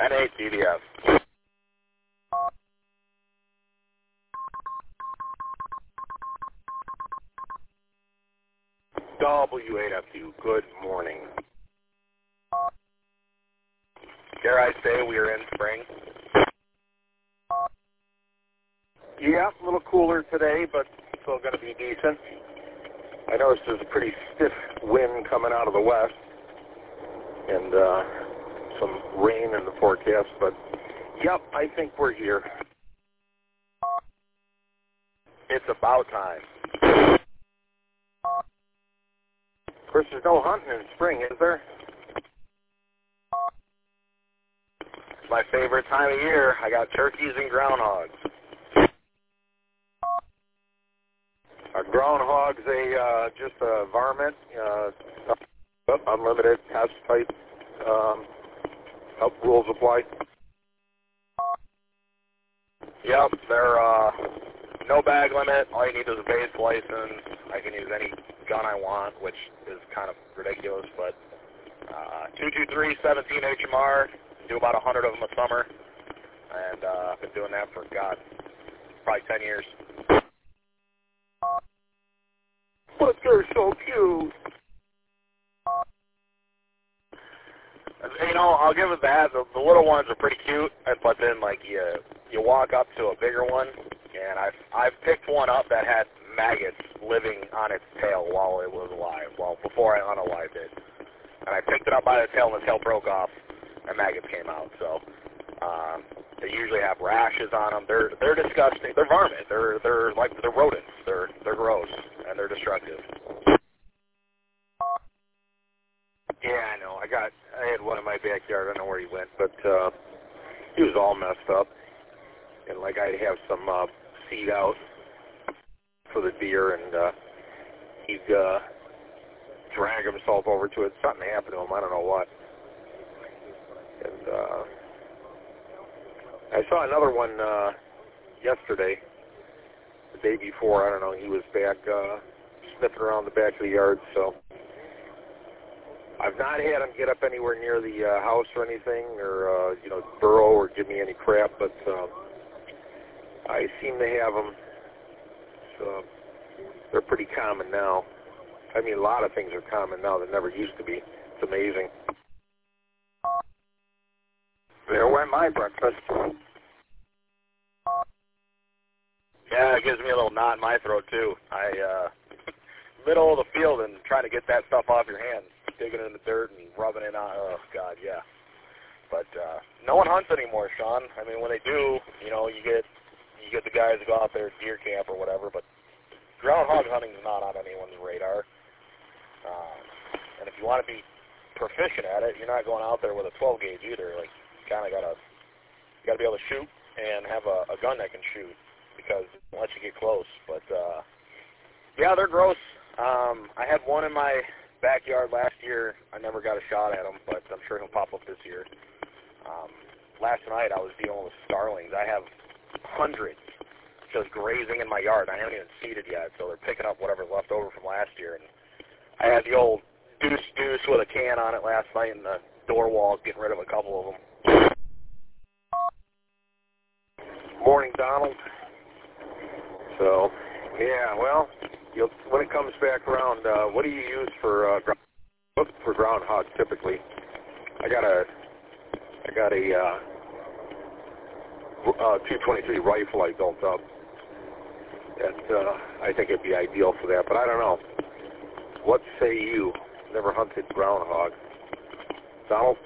N8 DDF. W8FU, good morning. Dare I say we are in spring? Yeah, a little cooler today, but still going to be decent. I noticed there's a pretty stiff wind coming out of the west, and some rain in the forecast, but yep, I think we're here. It's about time. Of course, there's no hunting in spring, is there? It's my favorite time of year. I got turkeys and groundhogs. A groundhog's just a varmint, unlimited test type. Rules apply. Yep, they're no bag limit. All you need is a base license. I can use any gun I want, which is kind of ridiculous, but 223 17 HMR, do about 100 of them a summer, and I've been doing that for, God, probably 10 years. But they're so cute. You know, I'll give it that. The little ones are pretty cute, but then like you walk up to a bigger one, and I've picked one up that had maggots living on its tail while it was alive, before I unalived it. And I picked it up by the tail, and the tail broke off, and maggots came out. So they usually have rashes on them. They're disgusting. They're varmint. They're rodents. They're gross and they're destructive. Yeah, I know. I had one in my backyard. I don't know where he went, but he was all messed up. And like I'd have some seed out for the deer, and he'd drag himself over to it. Something happened to him. I don't know what. And I saw another one yesterday. The day before, I don't know. He was back sniffing around the back of the yard, so. I've not had him get up anywhere near the house or anything, or burrow or give me any crap, but I seem to have them. So they're pretty common now. I mean, a lot of things are common now that never used to be. It's amazing. There went my breakfast. Yeah, it gives me a little knot in my throat too. Middle of the field and trying to get that stuff off your hands. Digging in the dirt and rubbing it on. Oh, God, yeah. But no one hunts anymore, Sean. I mean, when they do, you get the guys who go out there deer camp or whatever, but groundhog hunting is not on anyone's radar. And if you want to be proficient at it, you're not going out there with a 12 gauge either. Like, you kind of gotta be able to shoot and have a gun that can shoot, because it won't let you get close. But yeah, they're gross. I had one in my backyard last year. I never got a shot at him, but I'm sure he'll pop up this year. Last night I was dealing with starlings. I have hundreds just grazing in my yard. I haven't even seeded yet, so they're picking up whatever's left over from last year. And I had the old deuce with a can on it last night in the door wall, getting rid of a couple of them. Morning, Donald. So, yeah, well, when it comes back around, what do you use for groundhog typically? I got a 223 rifle I built up that I think it'd be ideal for that, but I don't know. What say you? Never hunted groundhog. Donald?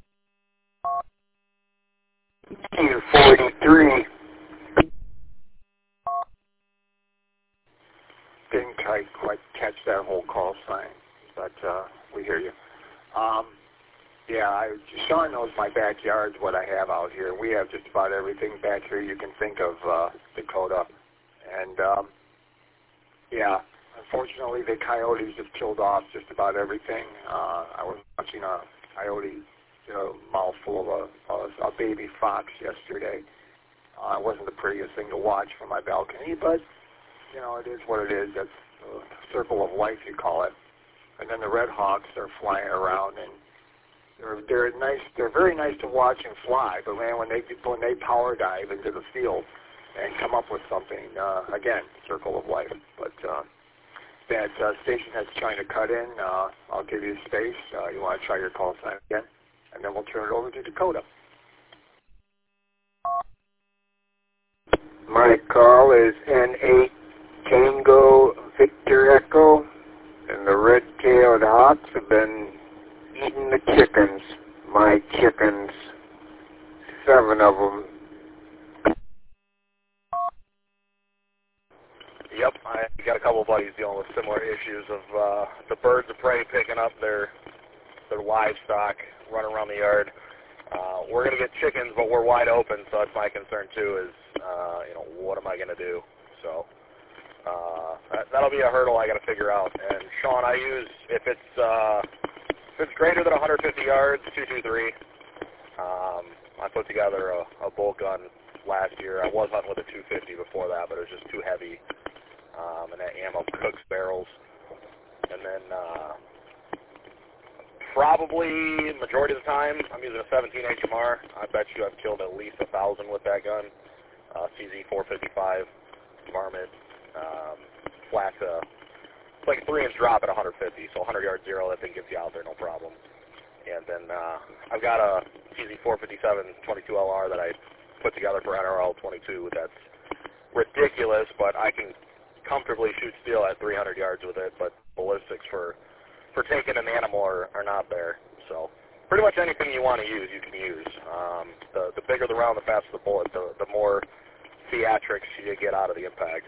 43. Didn't quite catch that whole call sign, but we hear you. Yeah, Sean knows my backyard's what I have out here. We have just about everything back here you can think of, Dakota. And, yeah, unfortunately the coyotes have killed off just about everything. I was watching a coyote mouthful of a baby fox yesterday. It wasn't the prettiest thing to watch from my balcony, but it is what it is. That's the circle of life, you call it. And then the red hawks are flying around, and They're nice. They're very nice to watch and fly. But man, when they power dive into the field and come up with something, again, circle of life. But that station that's trying to cut in, I'll give you space. You want to try your call sign again, and then we'll turn it over to Dakota. My call is N8 Tango Victor Echo, and the red-tailed hawks have been eating the chickens. My chickens, 7 of them. Yep, I got a couple of buddies dealing with similar issues of the birds of prey picking up their livestock, running around the yard. We're going to get chickens, but we're wide open, so that's my concern too. Is what am I going to do? So that'll be a hurdle I got to figure out. And Sean, I use if it's greater than 150 yards, 223. I put together a bolt gun last year. I was hunting with a 250 before that, but it was just too heavy. And that ammo cooks barrels. And then probably majority of the time I'm using a 17 HMR. I bet you I've killed at least 1,000 with that gun. CZ 455 varmint, flat. It's like a 3-inch drop at 150, so 100 yard zero. That thing gets you out there, no problem. And then I've got a CZ 457 22 LR that I put together for NRL 22. That's ridiculous, but I can comfortably shoot steel at 300 yards with it. But ballistics for taking an animal are not there. So pretty much anything you want to use, you can use. The bigger the round, the faster the bullet, the more theatrics you get out of the impact.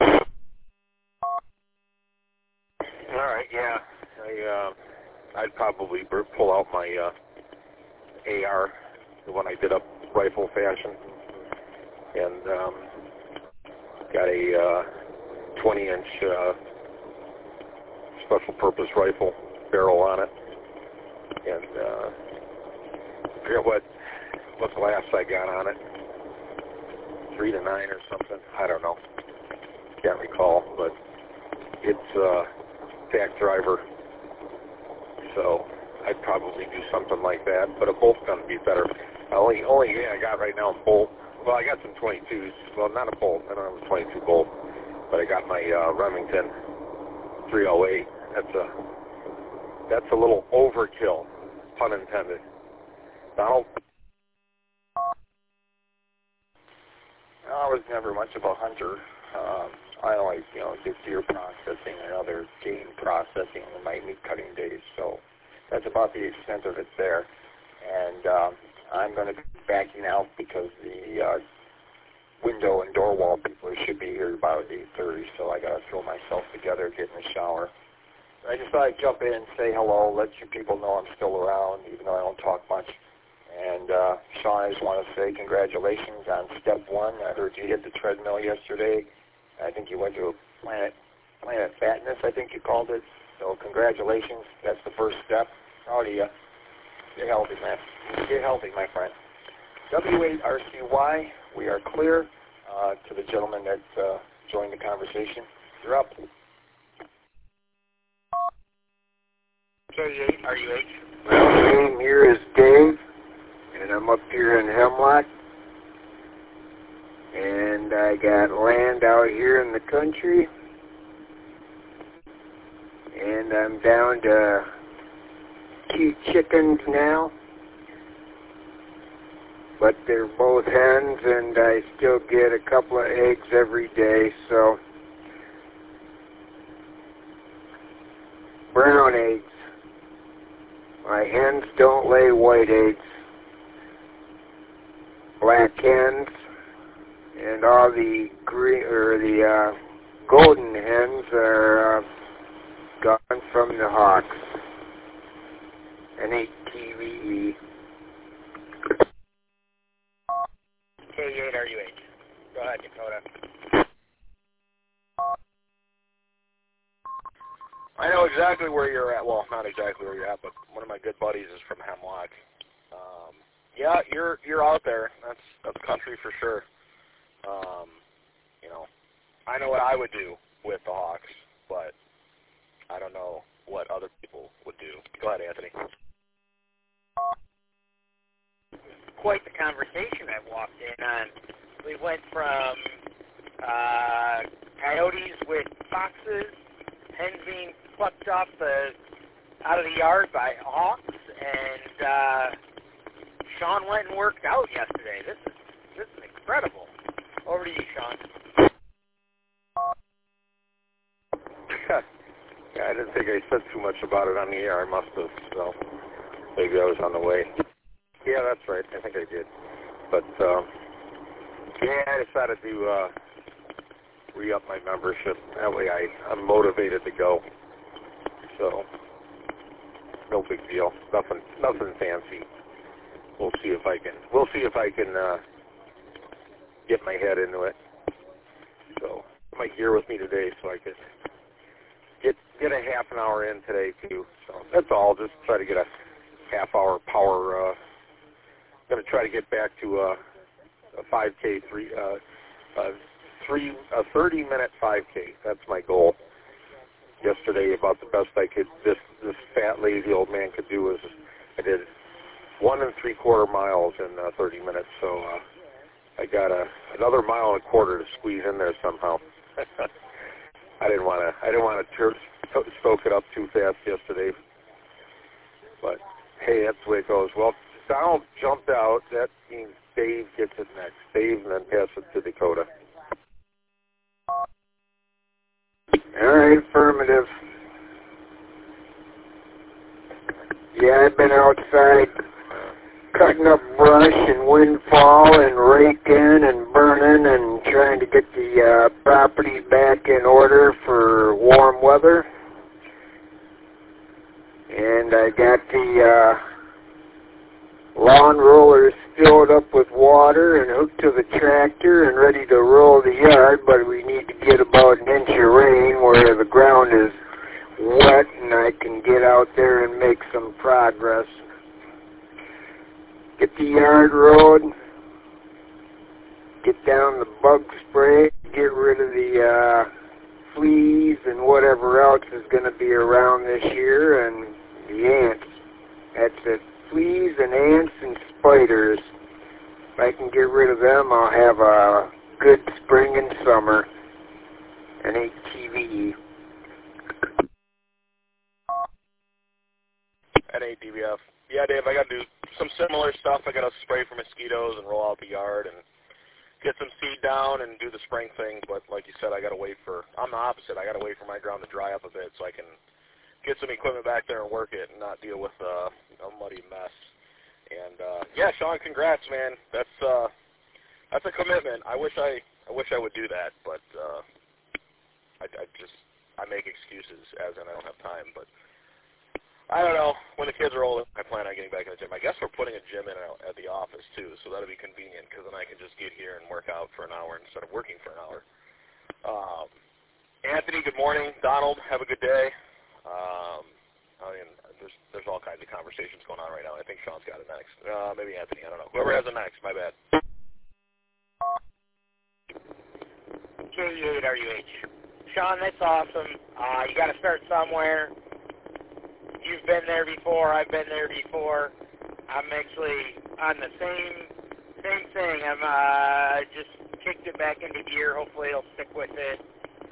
All right, yeah. I'd probably pull out my AR, the one I did up rifle fashion, and got a 20-inch special purpose rifle barrel on it, and I forget what glass I got on it, 3 to 9 or something. I don't know. Can't recall, but it's tack driver. So I'd probably do something like that, but a bolt gun would be better. Only thing I got right now is bolt. Well, I got some 22s. Well, not a bolt. I don't have a 22 bolt, but I got my Remington 308. That's a little overkill, pun intended. Donald? I was never much of a hunter. I always, did deer processing and other game processing in my meat cutting days, so that's about the extent of it there. And I'm going to be backing out because the window and door wall people should be here about 8:30, so I got to throw myself together, get in the shower. I just thought I'd jump in and say hello, let you people know I'm still around, even though I don't talk much. And Sean, I just want to say congratulations on step 1. I heard you hit the treadmill yesterday. I think you went to a Planet Fatness, I think you called it. So congratulations. That's the first step. Proud of you. Get healthy, man. Get healthy, my friend. W8RCY, we are clear. To the gentleman that joined the conversation, you're up. K8RUH. My name here is Dave, and I'm up here in Hemlock. And I got land out here in the country. And I'm down to 2 chickens now. But they're both hens, and I still get a couple of eggs every day, so brown eggs. My hens don't lay white eggs. Black hens, and all the green or the golden hens are gone from the hawks. N8TVE. K8RUH. Go ahead, Dakota. I know exactly where you're at. Well, not exactly where you're at, but one of my good buddies is from Hemlock. Yeah, you're out there. That's country for sure. I know what I would do with the hawks, but I don't know what other people would do. Go ahead, Anthony. quite the conversation I've walked in on. We went from coyotes with foxes, hens being plucked off out of the yard by hawks, and Sean went and worked out yesterday. This is incredible. Over to you, Sean. Yeah, I didn't think I said too much about it on the air. I must have, so maybe I was on the way. Yeah, that's right. I think I did. But, yeah, I decided to re-up my membership. That way I'm motivated to go. So, no big deal. Nothing fancy. We'll see if I can get my head into it. So, I might gear with me today so I could get a half an hour in today too. So that's all. Just try to get a half-hour power. Going to try to get back to a 5K, 30-minute 5K. That's my goal. Yesterday, about the best I could. This fat, lazy old man could do is I did 1 3/4 miles in 30 minutes. So I got another 1.25 miles to squeeze in there somehow. I didn't want to stoke it up too fast yesterday. But hey, that's the way it goes. Well, Donald jumped out. That means Dave gets it next. Dave, and then pass it to Dakota. All right, affirmative. Yeah, I've been outside cutting up brush and windfall and raking and burning and trying to get the property back in order for warm weather. And I got the lawn rollers filled up with water and hooked to the tractor and ready to roll the yard, but we need to get about 1 inch of rain where the ground is wet and I can get out there and make some progress. Get the yard road, get down the bug spray, get rid of the fleas and whatever else is going to be around this year, and the ants. That's it. Fleas and ants and spiders. If I can get rid of them, I'll have a good spring and summer. And ATV. At ADVF. Yeah, Dave, I got to do some similar stuff. I got to spray for mosquitoes and roll out the yard and get some seed down and do the spring thing. But like you said, I got to wait for, I'm the opposite. I got to wait for my ground to dry up a bit so I can get some equipment back there and work it and not deal with a muddy mess. And yeah, Sean, congrats, man. That's a commitment. I wish I would do that, but I make excuses as in I don't have time. But I don't know. When the kids are older, I plan on getting back in the gym. I guess we're putting a gym in at the office too, so that'll be convenient because then I can just get here and work out for an hour instead of working for an hour. Anthony, good morning. Donald, have a good day. I mean, there's all kinds of conversations going on right now. I think Sean's got it next. Maybe Anthony. I don't know. Whoever has it next. My bad. K8RUH. Sean, that's awesome. You got to start somewhere. You've been there before. I've been there before. I'm actually on the same thing. I'm just kicked it back into gear. Hopefully, I'll stick with it.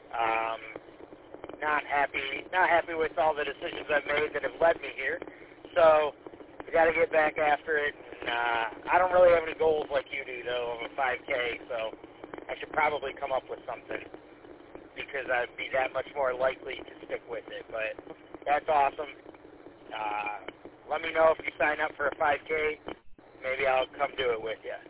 Not happy with all the decisions I've made that have led me here. So I got to get back after it. And, I don't really have any goals like you do, though, of a 5K. So I should probably come up with something because I'd be that much more likely to stick with it. But that's awesome. Let me know if you sign up for a 5K. Maybe I'll come do it with you.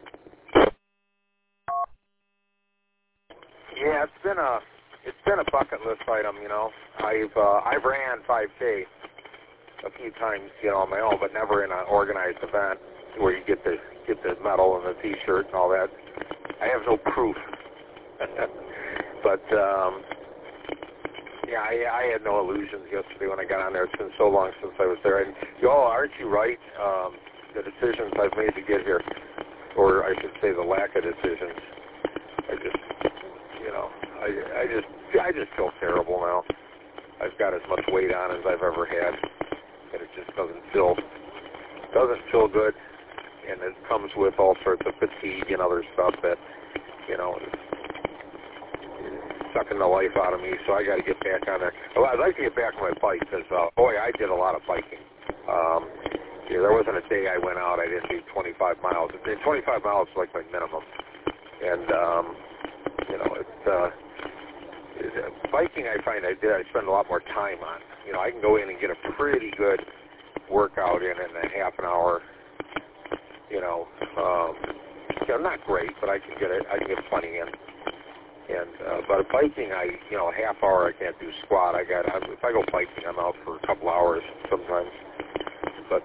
Yeah, it's been a bucket list item, you know. I've ran 5K a few times, you know, on my own, but never in an organized event where you get the medal and the T-shirt and all that. I have no proof, but yeah, I had no illusions yesterday when I got on there. It's been so long since I was there, and aren't you right? The decisions I've made to get here, or I should say, the lack of decisions. I just feel terrible now. I've got as much weight on as I've ever had, and it just doesn't feel good. and it comes with all sorts of fatigue and other stuff that, you know, is sucking the life out of me. So I got to get back on there. Well, I'd like to get back on my bike because, boy, I did a lot of biking. Yeah, there wasn't a day I went out I didn't do 25 miles. 25 miles is like my minimum. And, you know, biking I find I spend a lot more time on. You know, I can go in and get a pretty good workout in a half an hour. You know, not great, but I can get plenty in. And but biking, a half hour I can't do squat. If I go biking, I'm out for a couple hours sometimes. But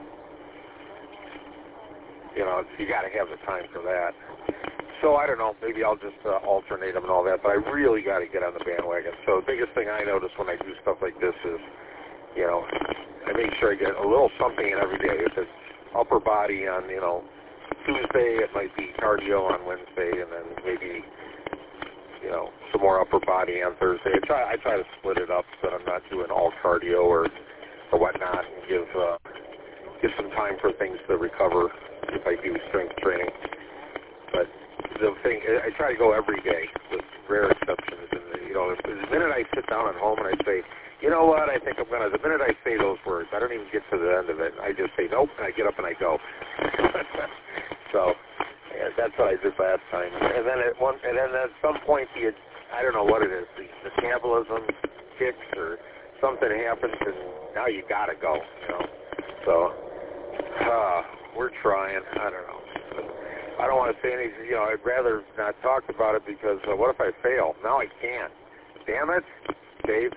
you know, you got to have the time for that. So I don't know. Maybe I'll just alternate them and all that. But I really got to get on the bandwagon. So the biggest thing I notice when I do stuff like this is, you know, I make sure I get a little something in every day. If it's upper body on, you know, Tuesday, it might be cardio on Wednesday, and then maybe, you know, some more upper body on Thursday. I try to split it up so that I'm not doing all cardio or whatnot, and give some time for things to recover if I do strength training. But the thing, I try to go every day with rare exceptions. And, you know, the minute I sit down at home and I say, you know what, I think I'm going to, the minute I say those words, I don't even get to the end of it. I just say nope, and I get up and I go. So yeah, that's what I did last time. And then at some point, I don't know what it is, the metabolism kicks or something happens, and now you got to go, you know. So we're trying. I don't know. I don't want to say anything. You know, I'd rather not talk about it because what if I fail? Now I can't. Damn it, Dave.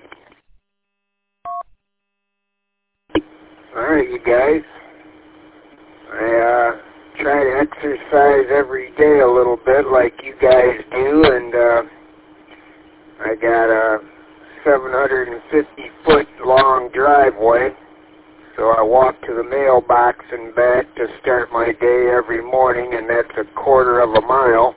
All right, you guys. I try to exercise every day a little bit like you guys do, and I got a 750-foot long driveway, so I walk to the mailbox and back to start my day every morning, and that's a quarter of a mile.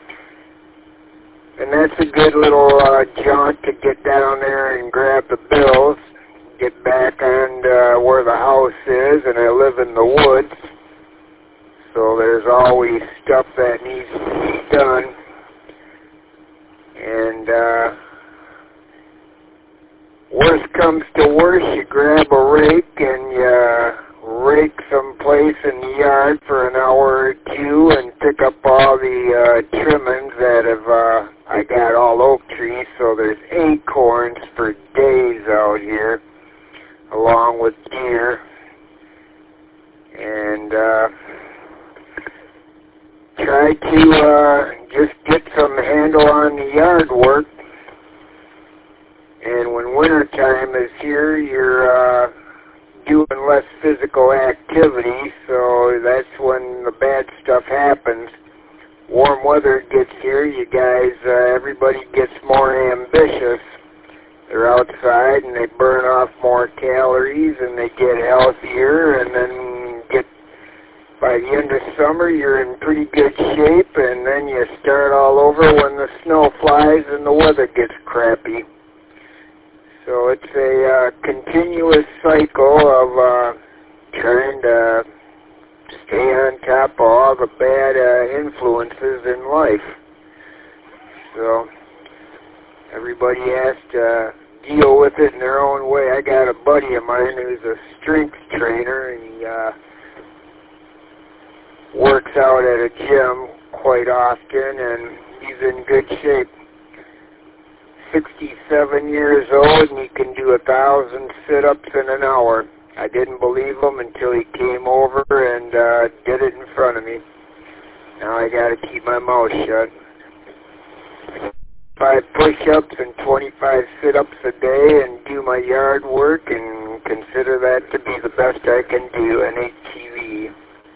And that's a good little jaunt to get down there and grab the bills, get back on where the house is, and I live in the woods, so there's always stuff that needs to be done. And worst comes to worst, you grab a rake and you rake someplace in the yard for an hour or two and pick up all the trimmings that I got all oak trees, so there's acorns for days out here, along with deer. And try to just get some handle on the yard work. And when winter time is here, you're doing less physical activity, so that's when the bad stuff happens. Warm weather gets here, you guys, everybody gets more ambitious. They're outside and they burn off more calories and they get healthier, and then by the end of summer you're in pretty good shape, and then you start all over when the snow flies and the weather gets crappy. So it's a continuous cycle of trying to stay on top of all the bad influences in life. So everybody has to deal with it in their own way. I got a buddy of mine who's a strength trainer, and he works out at a gym quite often, and he's in good shape. 67 years old, and he can do 1,000 sit-ups in an hour. I didn't believe him until he came over and did it in front of me. Now I got to keep my mouth shut. 5 push-ups and 25 sit-ups a day, and do my yard work, and consider that to be the best I can do. NATV.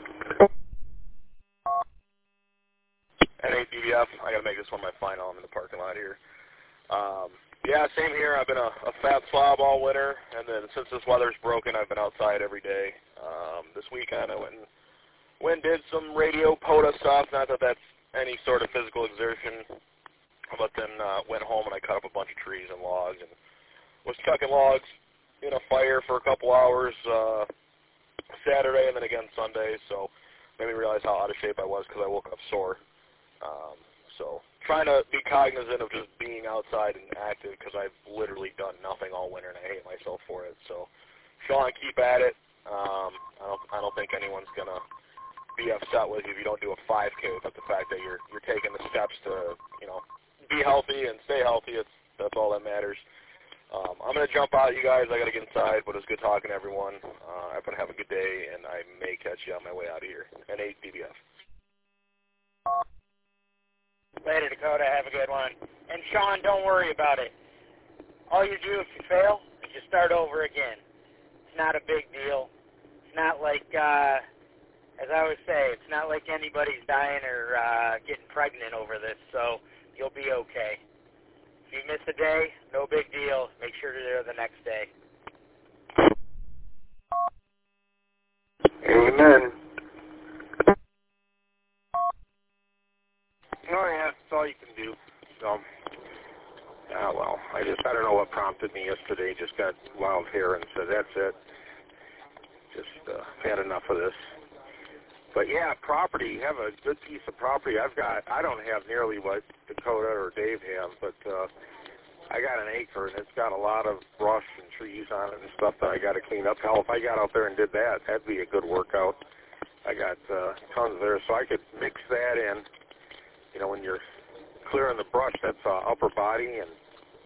NATVF. I got to make this one my final. I'm in the parking lot here. Yeah, same here. I've been a fat slob all winter, and then since this weather's broken, I've been outside every day. This weekend I went and did some radio POTA stuff. Not that that's any sort of physical exertion, but then went home and I cut up a bunch of trees and logs and was chucking logs in a fire for a couple hours Saturday and then again Sunday. So made me realize how out of shape I was because I woke up sore. So trying to be cognizant of just being outside and active because I've literally done nothing all winter and I hate myself for it. So Sean, keep at it. I don't think anyone's gonna be upset with you if you don't do a 5K, but the fact that you're taking the steps to be healthy and stay healthy, that's all that matters. I'm gonna jump out, you guys. I gotta get inside, but it's good talking to everyone. Everyone have a good day, and I may catch you on my way out of here. N8 DBF. Later, Dakota. Have a good one. And Sean, don't worry about it. All you do if you fail is just start over again. It's not a big deal. It's not like, as I always say, it's not like anybody's dying or getting pregnant over this, so you'll be okay. If you miss a day, no big deal. Make sure you're there the next day. Amen. Oh, yeah, that's all you can do. So, well, I don't know what prompted me yesterday. Just got wild hair and said, that's it. Just had enough of this. But, yeah, property. You have a good piece of property. I don't have nearly what Dakota or Dave have, but I got an acre, and it's got a lot of brush and trees on it and stuff that I got to clean up. Hell, if I got out there and did that, that'd be a good workout. I got tons there, so I could mix that in. When you're clearing the brush, that's upper body, and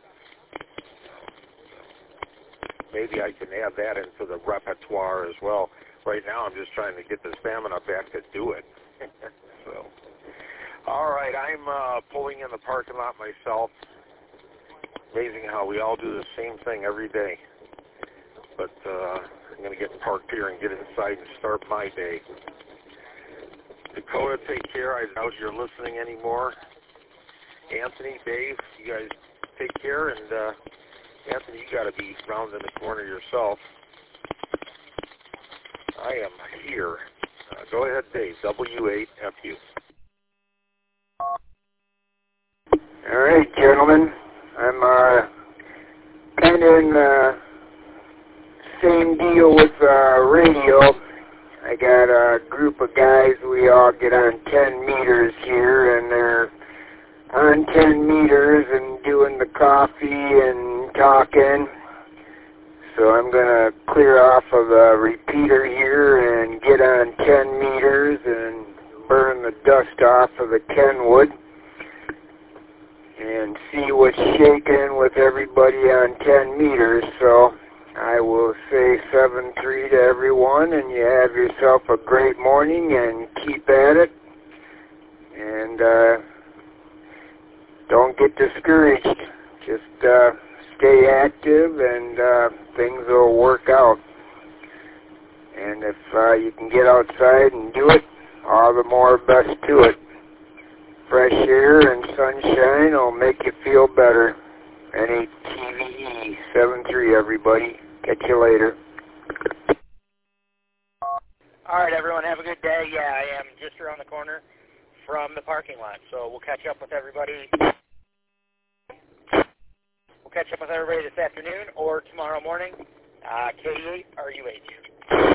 maybe I can add that into the repertoire as well. Right now, I'm just trying to get the stamina back to do it. So, all right, I'm pulling in the parking lot myself. Amazing how we all do the same thing every day. But I'm going to get parked here and get inside and start my day. Dakota, take care. I doubt you're listening anymore. Anthony, Dave, you guys take care. And Anthony, you got to be rounding the corner yourself. I am here. Go ahead, Dave. W8FU. All right, gentlemen. I'm kind of in the same deal with radio. I got a group of guys. We all get on 10 meters here, and they're on 10 meters and doing the coffee and talking. So I'm going to clear off of the repeater here and get on 10 meters and burn the dust off of the Kenwood and see what's shaking with everybody on 10 meters. So I will say 7-3 to everyone, and you have yourself a great morning and keep at it. And don't get discouraged. Just stay active, and things will work out. And if you can get outside and do it, all the more best to it. Fresh air and sunshine will make you feel better. N8TVE 7-3, everybody. Catch you later. All right, everyone, have a good day. Yeah, I am just around the corner from the parking lot, so we'll catch up with everybody. We'll catch up with everybody this afternoon or tomorrow morning. K8 RUH.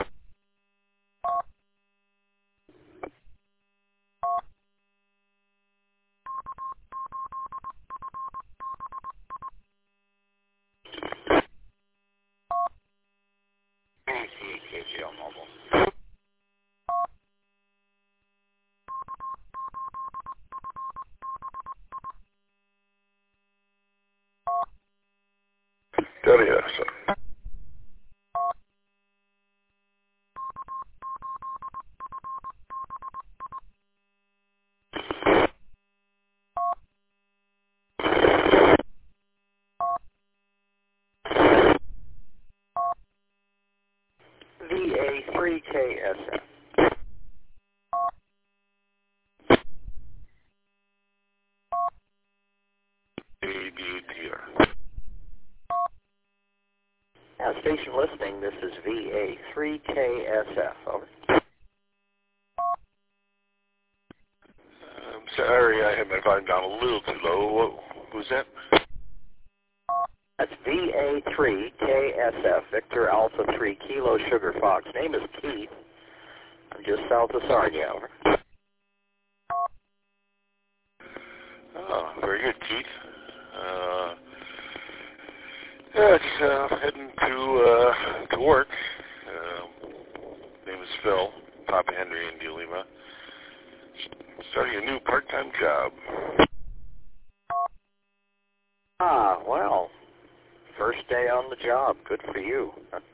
KGL Mobile. WS. VA3KSF. ABDR. Station listening, this is VA3KSF. Over. Sorry, I had my volume down a little too low. What was that? That's VA3KSF, Victor Alpha 3 Kilo Sugar Fox. Name is Keith. I'm just south of Sarnia. Over. Oh, very good, Keith. Yeah, just heading to work. Name is Phil, Papa Henry, India Lima. Starting a new part-time job. Ah, well, first day on the job. Good for you.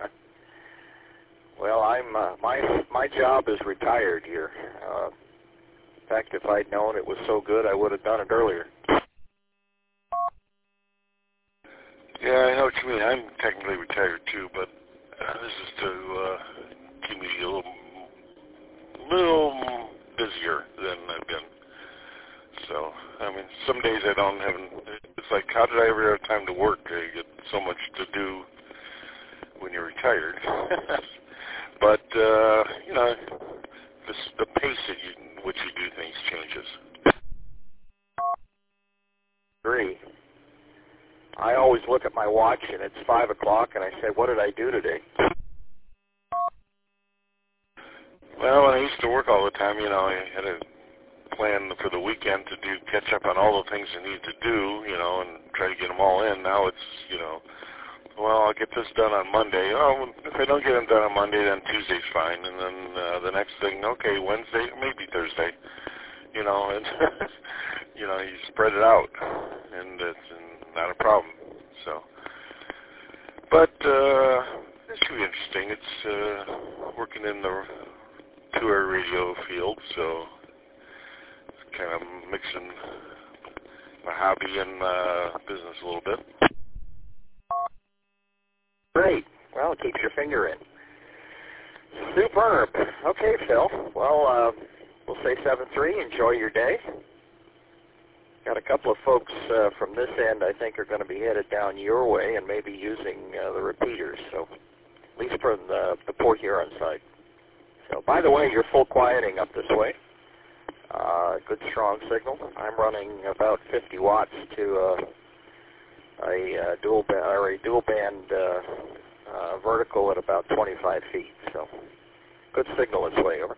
Well, I'm my job is retired here. In fact, if I'd known it was so good, I would have done it earlier. Yeah, I know what you mean. I'm technically retired too, but this is to keep me a little busier than I've been. So, I mean, some days I don't have. It's like, how did I ever have time to work? You get so much to do when you're retired. But you know, the pace at which you do things changes. Agree. I always look at my watch and it's 5 o'clock, and I say, "What did I do today?" Well, when I used to work all the time, you know, I had a plan for the weekend to catch up on all the things I need to do, you know, and try to get them all in. Now it's, you know, well, I'll get this done on Monday. Oh, if I don't get them done on Monday, then Tuesday's fine, and then the next thing, okay, Wednesday, maybe Thursday, you know, and you know, you spread it out, and it's not a problem. So, but it should be interesting. It's working in the two-hour radio field, so it's kind of mixing my hobby and business a little bit. Great. Well, it keeps your finger in. Superb. Okay, Phil. Well, we'll say 7-3. Enjoy your day. Got a couple of folks from this end I think are going to be headed down your way and maybe using the repeaters, so at least from the Port Huron side. So, by the way, you're full quieting up this way. Good strong signal. I'm running about 50 watts to a dual band vertical at about 25 feet. So, good signal this way. Over.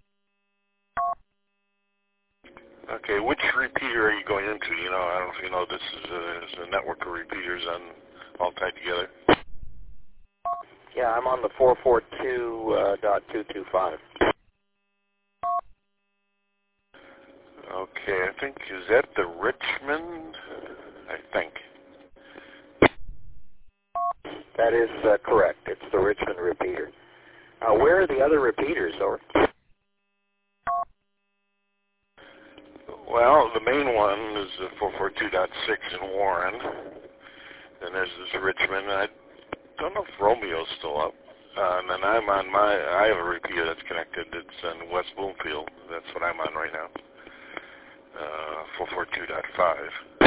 Okay, which repeater are you going into? You know, I don't know if you know, this is a network of repeaters all tied together. Yeah, I'm on the 442.225. Okay, I think, is that the Richmond? I think. That is correct. It's the Richmond repeater. Where are the other repeaters, over? Well, the main one is the 442.6 in Warren. Then there's this Richmond. I don't know if Romeo's still up. And then I'm on I have a repeater that's connected. It's in West Bloomfield. That's what I'm on right now. 442.5.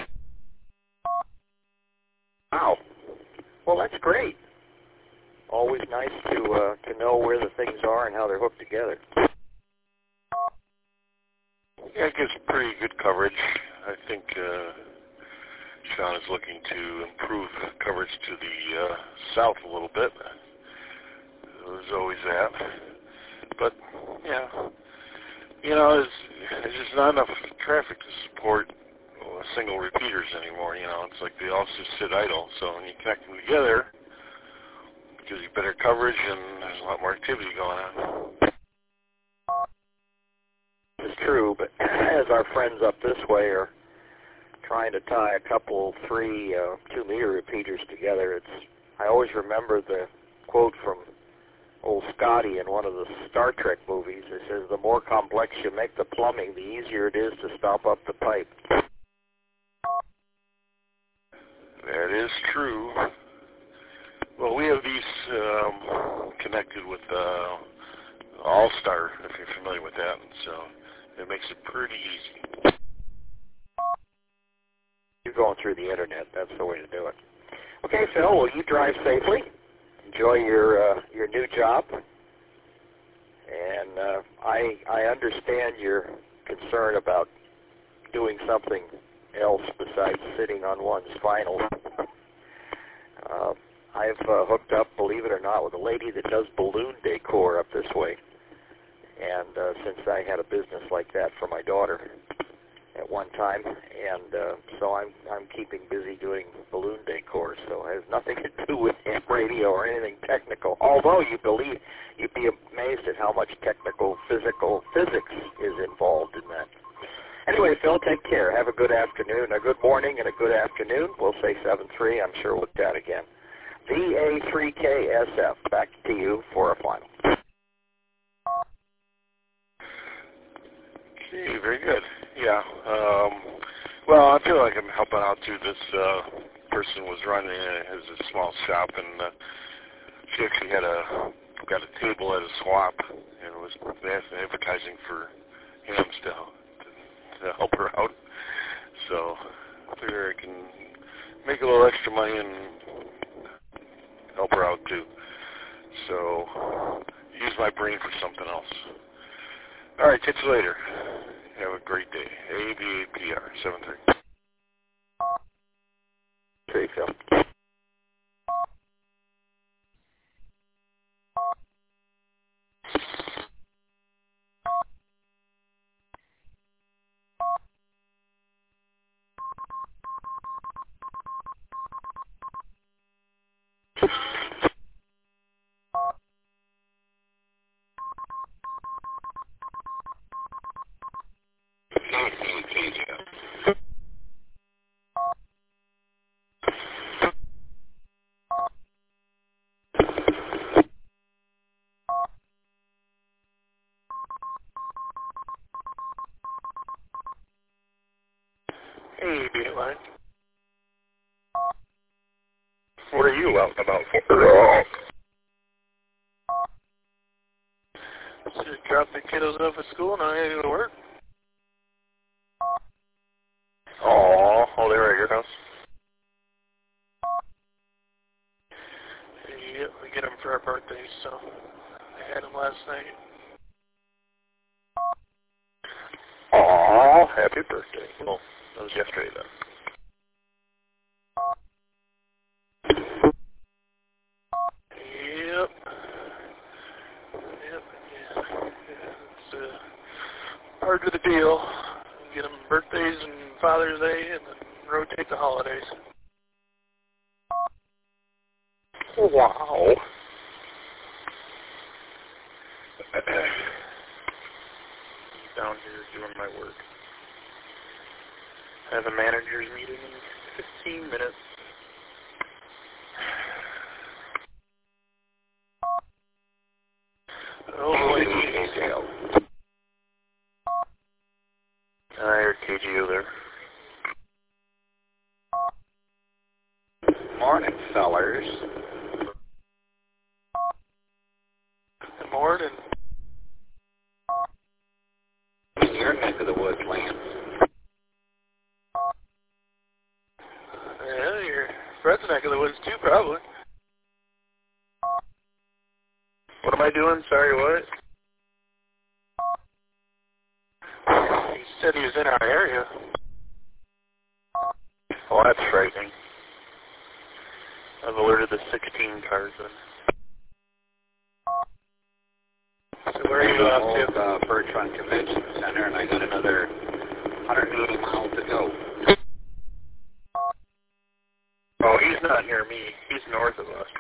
Wow. Well, that's great. Always nice to know where the things are and how they're hooked together. Yeah, it gives pretty good coverage. I think Sean is looking to improve coverage to the south a little bit. There's always that. But, yeah, you know, there's just not enough traffic to support single repeaters anymore. You know, it's like they all just sit idle. So when you connect them together, it gives you better coverage and there's a lot more activity going on. It's true, but as our friends up this way are trying to tie a couple, 3 2-meter repeaters together, I always remember the quote from old Scotty in one of the Star Trek movies. It says, the more complex you make the plumbing, the easier it is to stop up the pipe. That is true. Well, we have these connected with All-Star, if you're familiar with that, so it makes it pretty easy. You're going through the internet. That's the way to do it. Okay, Phil, well, you drive safely. Enjoy your new job. And I understand your concern about doing something else besides sitting on one's finals. I've hooked up, believe it or not, with a lady that does balloon decor up this way. And since I had a business like that for my daughter at one time, and so I'm keeping busy doing balloon decor. So it has nothing to do with ham radio or anything technical. Although you'd be amazed at how much technical physics is involved in that. Anyway, Phil, take care. Have a good afternoon, a good morning, and a good afternoon. We'll say 7-3. I'm sure we'll chat again. VA3KSF. Back to you for a final. Okay, very good. Yeah. Well, I feel like I'm helping out too. This person was running a small shop, and she actually got a table at a swap, and was advertising for hams to help her out. So I figure I can make a little extra money and help her out too. So use my brain for something else. All right, catch you later. Have a great day. ABAPR 7-3. Great, Phil. Hey, Beatline. What are you out and about for? Just drop the kiddos off at school and I gotta go to work. Oh, they're at your house? Yep, we get them for our birthdays, so I had them last night. Aw, happy birthday. Well, that was yesterday then. Yep. It's part of the deal. Get them birthdays and Father's Day and then rotate the holidays. Wow. Down here doing my work. I have a manager's meeting in 15 minutes. Oh boy. I heard KGO there. Morning, fellers. Good morning. Your neck of the woods, Lance. Yeah, your Fred's neck of the woods too, probably. What am I doing? Sorry, what? He said he was in our area. Well, that's frightening. I've alerted the 16 cars then. So where are you off to? Bertrand Convention Center, and I got another 180 miles to go. Oh, he's not near me. He's north of us.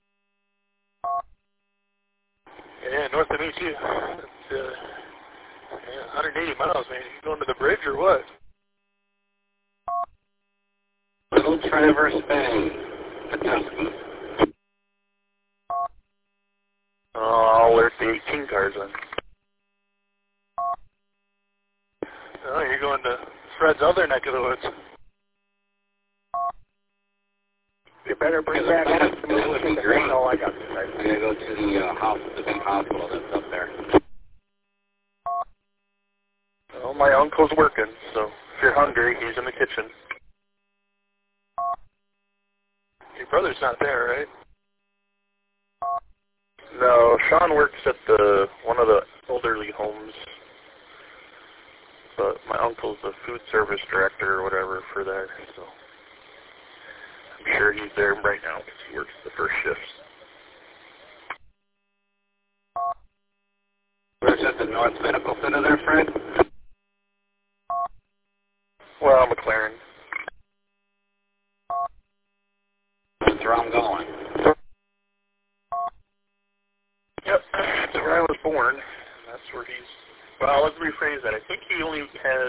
Yeah, north of me too. It's, 180 miles, man. You going to the bridge or what? Little Traverse Bay, Kentucky. Oh, I'll alert the 18 cars then. Oh, you're going to Fred's other neck of the woods. You better bring that up to me. That would be great. Oh, I got this. I gotta go to the big hospital that's up there. Well, my uncle's working, so if you're hungry, he's in the kitchen. Your brother's not there, right? No, Sean works at one of the elderly homes, but my uncle's the food service director or whatever for there, so I'm sure he's there right now because he works the first shifts. Where's that at the North Medical Center there, Fred? Well, McLaren. That's where I'm going. Yep, that's where I was born. And that's where he's... Well, let's rephrase that. I think he only has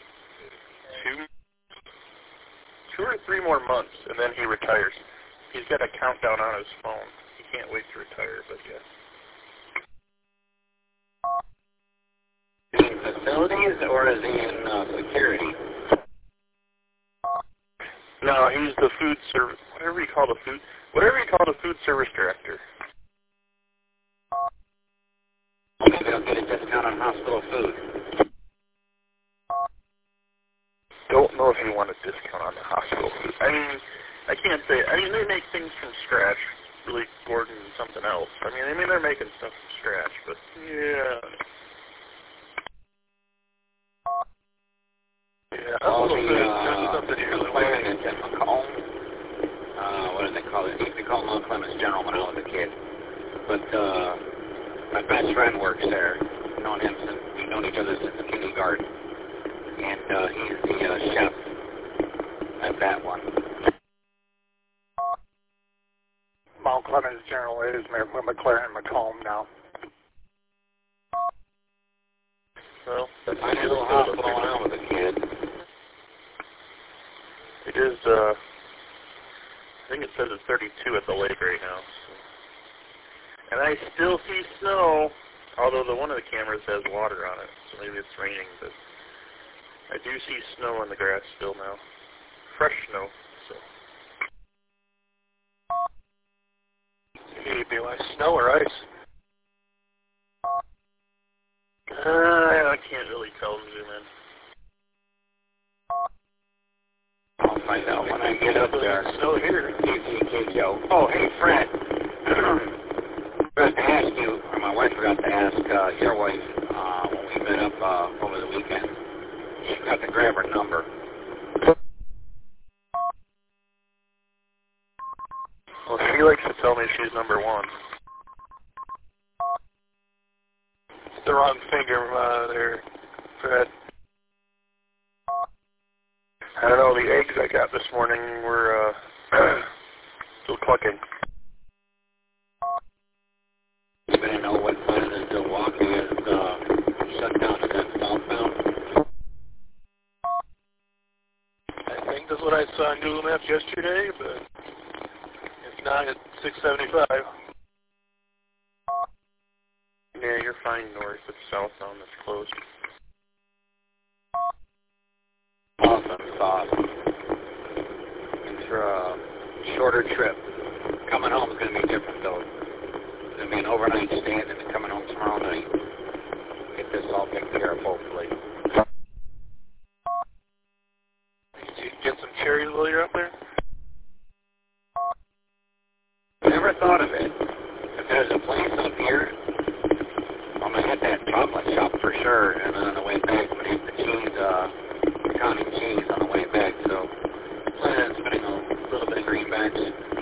two or three more months, and then he retires. He's got a countdown on his phone. He can't wait to retire, but yeah. Is he in facilities or is he in security? No, he's the food service, whatever you call the food service director. Maybe they'll get a discount on hospital food. Don't know if you want a discount on the hospital food. I mean, I can't say. I mean, they make things from scratch. Really, Gordon and something else. I mean, they're making stuff from scratch, but yeah. Yeah, All hospital the, food is just something you really McLaren want. and McComb. What do they call it? They used to call Mount Clemens General when I was a kid. But my best friend works there. We've known each other since kindergarten. And he's the chef at that one. Mount Clemens General is McLaren McComb now. Well, that's I knew a hospital when I was a kid. It is, I think it says it's 32 at the lake right now. So. And I still see snow, although one of the cameras has water on it, so maybe it's raining, but I do see snow on the grass still now. Fresh snow, so. It'd be like snow or ice. I can't really tell them, zoom in. I'll find out when I get up there. Snow here. Joe. Oh, hey, Fred. Forgot to ask you, or my wife forgot to ask your wife when we met up over the weekend. She forgot to grab her number. Well, she likes to tell me she's number one. It's the wrong finger there, Fred. I don't know, the eggs I got this morning were still clucking. You better know what part of Milwaukee is shut down since southbound. I think that's what I saw on Google Maps yesterday, but if not, it's 675. Yeah, you're fine north, but southbound that's closed. Awesome. It's for a shorter trip. Coming home is going to be different, though. It's going to be an overnight stay and then coming home tomorrow night. Get this all taken care of, hopefully. Did you get some cherries while you're up there? Never thought of it. If there's a place up here, I'm going to hit that chocolate shop for sure. And then on the way back, I'm going to hit the cheese, pecani cheese on the way back. So, plan on spending a little bit of greenbacks.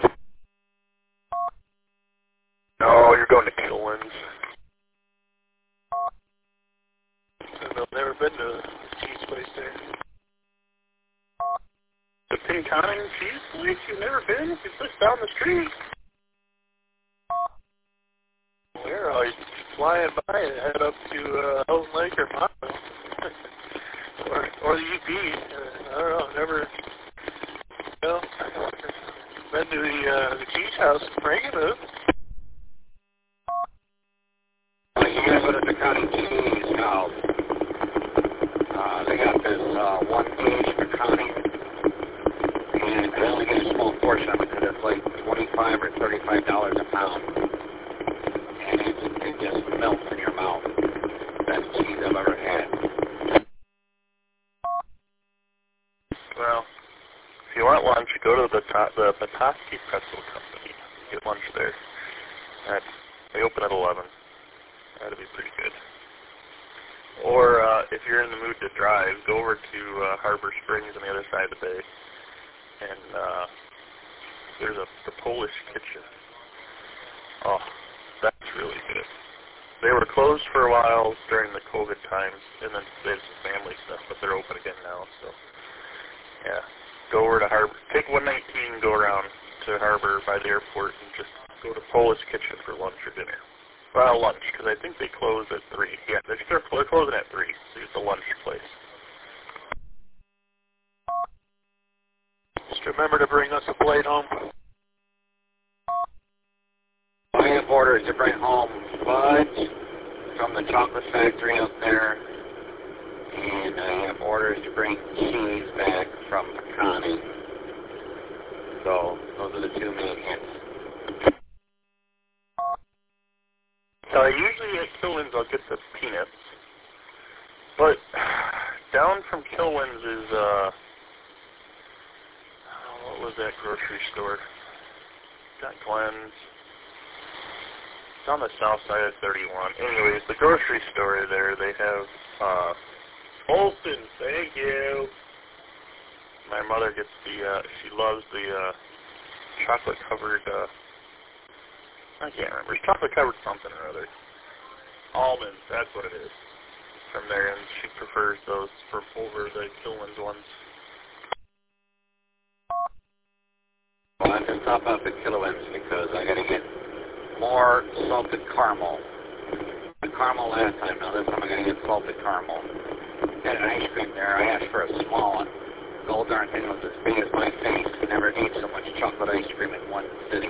No, you're going to Killen's. I've never been to a cheese place there. The Pecani cheese place? You've never been? It's just down the street. Where are you flying by and head up to Hell's Lake or Monmouth? or the UP. I don't know, never, been to the cheese house in Frankenmuth. Well, you gotta go to Pecani Cheese House. They got this one-page pecani, and I only get a small portion of it because it's like $25 or $35 a pound. And it just melts in your mouth. Best cheese I've ever had. Well, if you want lunch, go to the Petoskey Pretzel Company. Get lunch there. They open at 11. That'd be pretty good. Or if you're in the mood to drive, go over to Harbor Springs on the other side of the bay. And there's the Polish Kitchen. Oh, that's really good. They were closed for a while during the COVID times, and then they had some family stuff, but they're open again now. So, yeah, go over to Harbor. Take 119, go around to Harbor by the airport, and just go to Polish Kitchen for lunch or dinner. Well, lunch, because I think they close at 3. Yeah, they're closing at 3, so it's a lunch place. Just remember to bring us a plate home. I have orders to bring home fudge from the chocolate factory up there, and I have orders to bring cheese back from Connie. So those are the two main hits. So usually at Kilwins I'll get the peanuts, but down from Kilwins is, what was that grocery store? Got Glenn's. It's on the south side of 31. Anyways, the grocery store there, they have, Olsen, thank you. My mother gets she loves the, chocolate-covered, I can't remember. It's chocolate-covered something or other. Almonds, that's what it is. From there, and she prefers those over the Kilwins ones. Well, I'm going to top up the Kilwins because I got to get more salted caramel. The caramel last time. Now this time I'm going to get salted caramel. Had an ice cream there. I asked for a small one. The whole darn thing was as big as my face. I never ate so much chocolate ice cream in one sitting.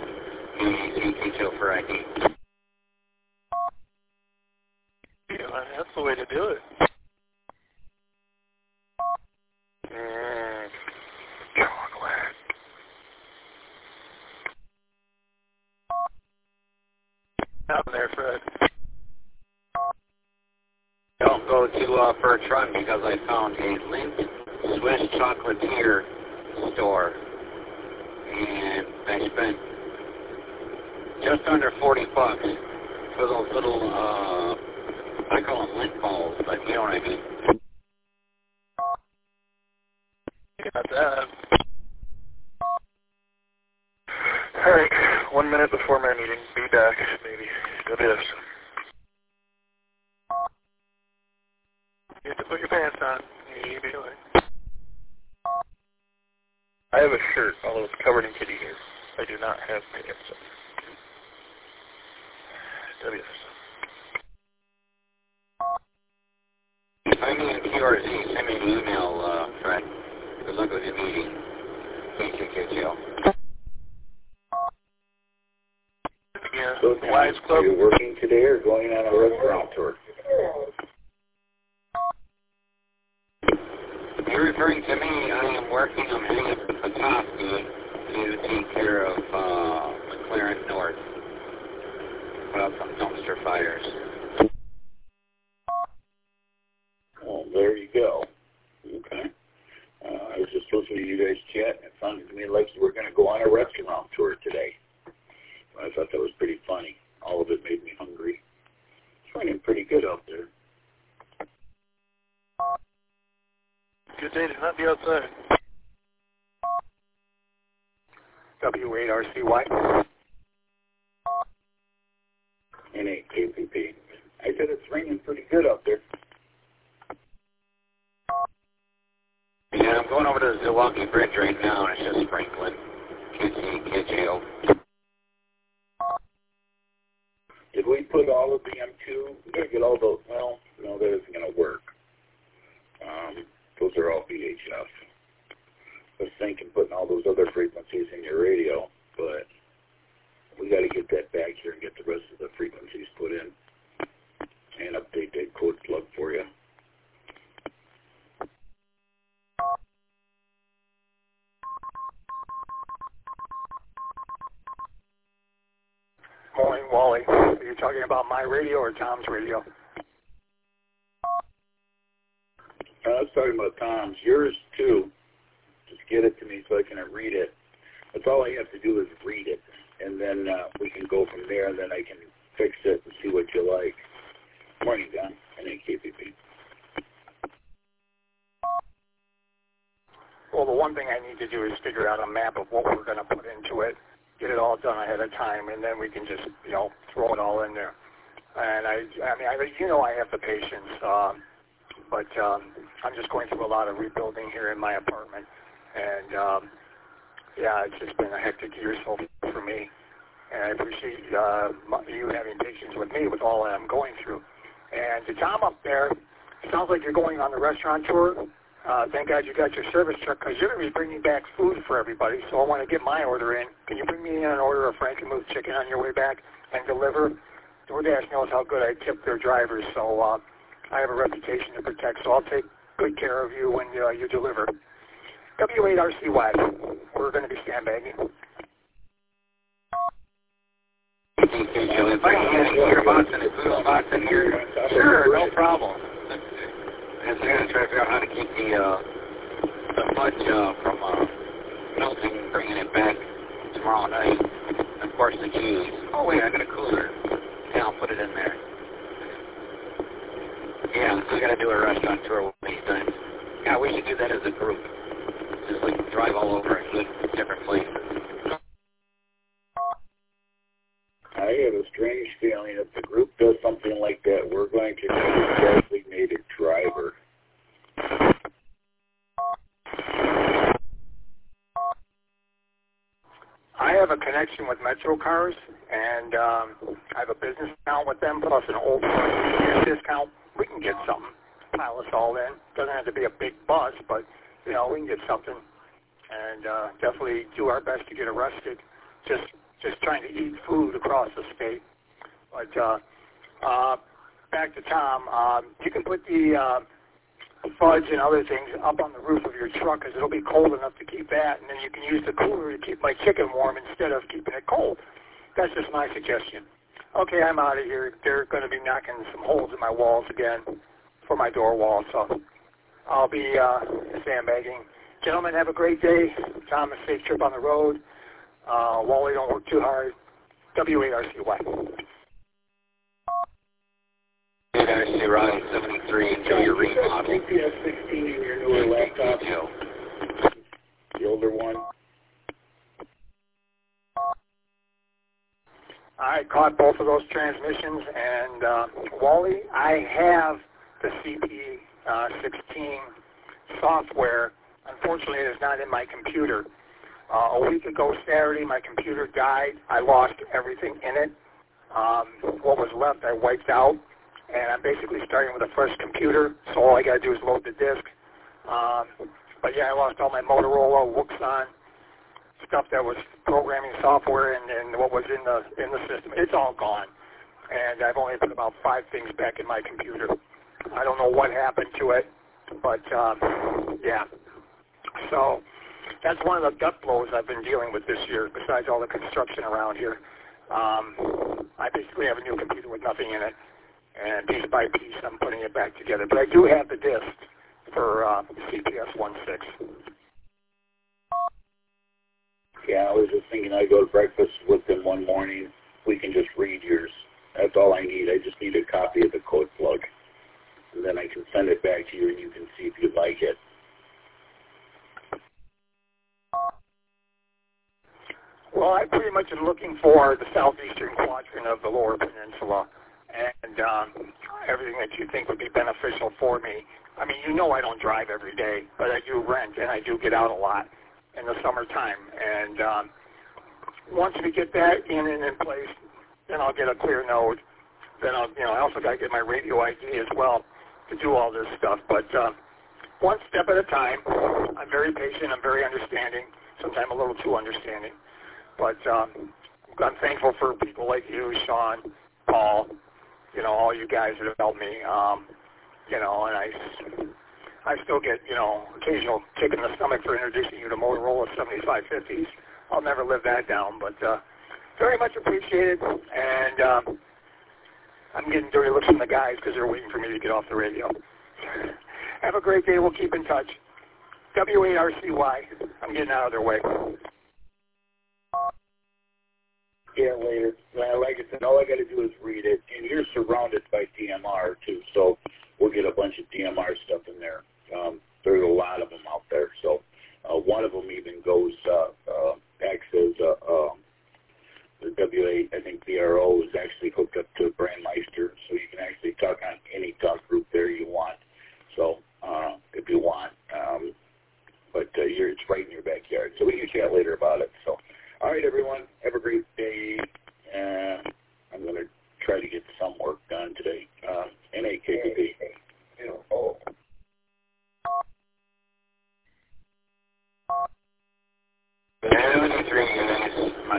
For ID. Yeah, that's the way to do it. Chocolate. Down there, Fred. Don't go to Bertrand because I found a Lindt Swiss chocolatier store, and I spent just under $40 for those little, I call them Lindt balls, but you know what I mean. Got that. Alright, 1 minute before my meeting. Be back, maybe. WS. You have to put your pants on. Immediately. I have a shirt, although it's covered in kitty hair. I do not have pants on. WS. If I'm in QRZ, send me an email, Fred. Good luck with your meeting. KKKTL. Yeah, So, Wise Club. are you working today or going on a restaurant tour? If you're referring to me, I am working. I'm heading up to Petoskey to take care of McLaren North. Put out some dumpster fires. Well, there you go. Okay. I was just listening to you guys chat, and it sounded to me like you were going to go on a restaurant tour today. I thought that was pretty funny. All of it made me hungry. It's raining pretty good out there. Good day to not be outside. W8RCY. N8KPP. I said it's raining pretty good out there. Yeah, I'm going over to the Zilwaukee Bridge right now, and it's just sprinkling. KCKJO. Did we put all of the M2? We got to get all those. Well, no, that isn't going to work. Those are all VHF. I was thinking putting all those other frequencies in your radio, but we got to get that back here and get the rest of the frequencies put in and update that code plug for you. Morning, Wally. Are you talking about my radio or Tom's radio? I was talking about Tom's. Yours, too. Just get it to me so I can read it. That's all I have to do is read it, and then we can go from there, and then I can fix it and see what you like. Morning, Don. N8KPP. Well, the one thing I need to do is figure out a map of what we're going to put into it, get it all done ahead of time, and then we can just, throw it all in there. And I have the patience, but I'm just going through a lot of rebuilding here in my apartment, and it's just been a hectic year so far for me. And I appreciate you having patience with me with all that I'm going through. And to Tom up there, sounds like you're going on the restaurant tour. Thank God you got your service truck, because you're going to be bringing back food for everybody, so I want to get my order in. Can you bring me in an order of Frankenmuth chicken on your way back and deliver? DoorDash knows how good I tip their drivers, so I have a reputation to protect, so I'll take good care of you when you deliver. W8RCY, we're going to be sandbagging. If I can get your box and a food box in here, sure, no problem. And they're going to try to figure out how to keep the fudge from melting, bringing it back tomorrow night. Of course, the cheese. Oh, wait, I got a cooler. Yeah, I'll put it in there. Yeah, I got to do a restaurant tour one of these times. Yeah, we should do that as a group. Just like drive all over and go to different places. I have a strange feeling if the group does something like that, we're going to need a designated driver. I have a connection with Metro Cars, and I have a business account with them, plus an old discount. We can get something, pile us all in. Doesn't have to be a big bus, but, we can get something. And definitely do our best to get arrested. Just trying to eat food across the state. But back to Tom, you can put the fudge and other things up on the roof of your truck, because it'll be cold enough to keep that, and then you can use the cooler to keep my chicken warm instead of keeping it cold. That's just my suggestion. Okay, I'm out of here. They're going to be knocking some holes in my walls again for my door wall, so I'll be sandbagging. Gentlemen, have a great day. Tom, a safe trip on the road. Wally, don't work too hard. W8RCY. RC Ryan 73, enjoy your remodel. CPS 16 in your newer laptop. The older one. I caught both of those transmissions, and Wally, I have the CP16 software. Unfortunately, it is not in my computer. A week ago Saturday, my computer died. I lost everything in it. What was left, I wiped out, and I'm basically starting with a fresh computer, so all I got to do is load the disk. But yeah, I lost all my Motorola, Wuxon, stuff that was programming software and what was in the system. It's all gone, and I've only put about 5 things back in my computer. I don't know what happened to it, but yeah. So that's one of the gut blows I've been dealing with this year, besides all the construction around here. I basically have a new computer with nothing in it, and piece by piece I'm putting it back together. But I do have the disk for CPS-16. Yeah, I was just thinking I'd go to breakfast with them one morning. We can just read yours. That's all I need. I just need a copy of the code plug. And then I can send it back to you, and you can see if you like it. Well, I pretty much am looking for the southeastern quadrant of the Lower Peninsula, and everything that you think would be beneficial for me. I mean, I don't drive every day, but I do rent, and I do get out a lot in the summertime. And once we get that in place, then I'll get a clear node. Then I also got to get my radio ID as well to do all this stuff. But one step at a time. I'm very patient. I'm very understanding. Sometimes a little too understanding. But I'm thankful for people like you, Sean, Paul, all you guys that have helped me. And I still get, occasional kick in the stomach for introducing you to Motorola 7550s. I'll never live that down, but very much appreciated. And I'm getting dirty looks from the guys because they're waiting for me to get off the radio. Have a great day. We'll keep in touch. W8RCY. I'm getting out of their way. Yeah, later. Like I said, all I got to do is read it. And you're surrounded by DMR, too, so we'll get a bunch of DMR stuff in there. There's a lot of them out there. So one of them even goes, acts as the W8, I think BRO is actually hooked up to Brandmeister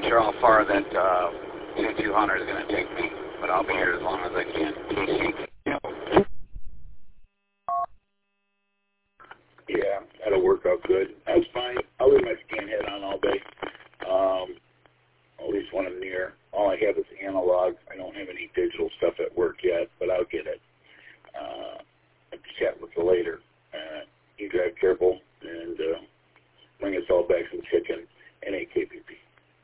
not sure how far that 2200 is going to take me, but I'll be here as long as I can. Yeah, that'll work out good. That's fine. I'll leave my scan head on all day. At least when I'm near. All I have is analog. I don't have any digital stuff at work yet, but I'll get it. I'll chat with you later. You drive careful and bring us all back some chicken and a KPP.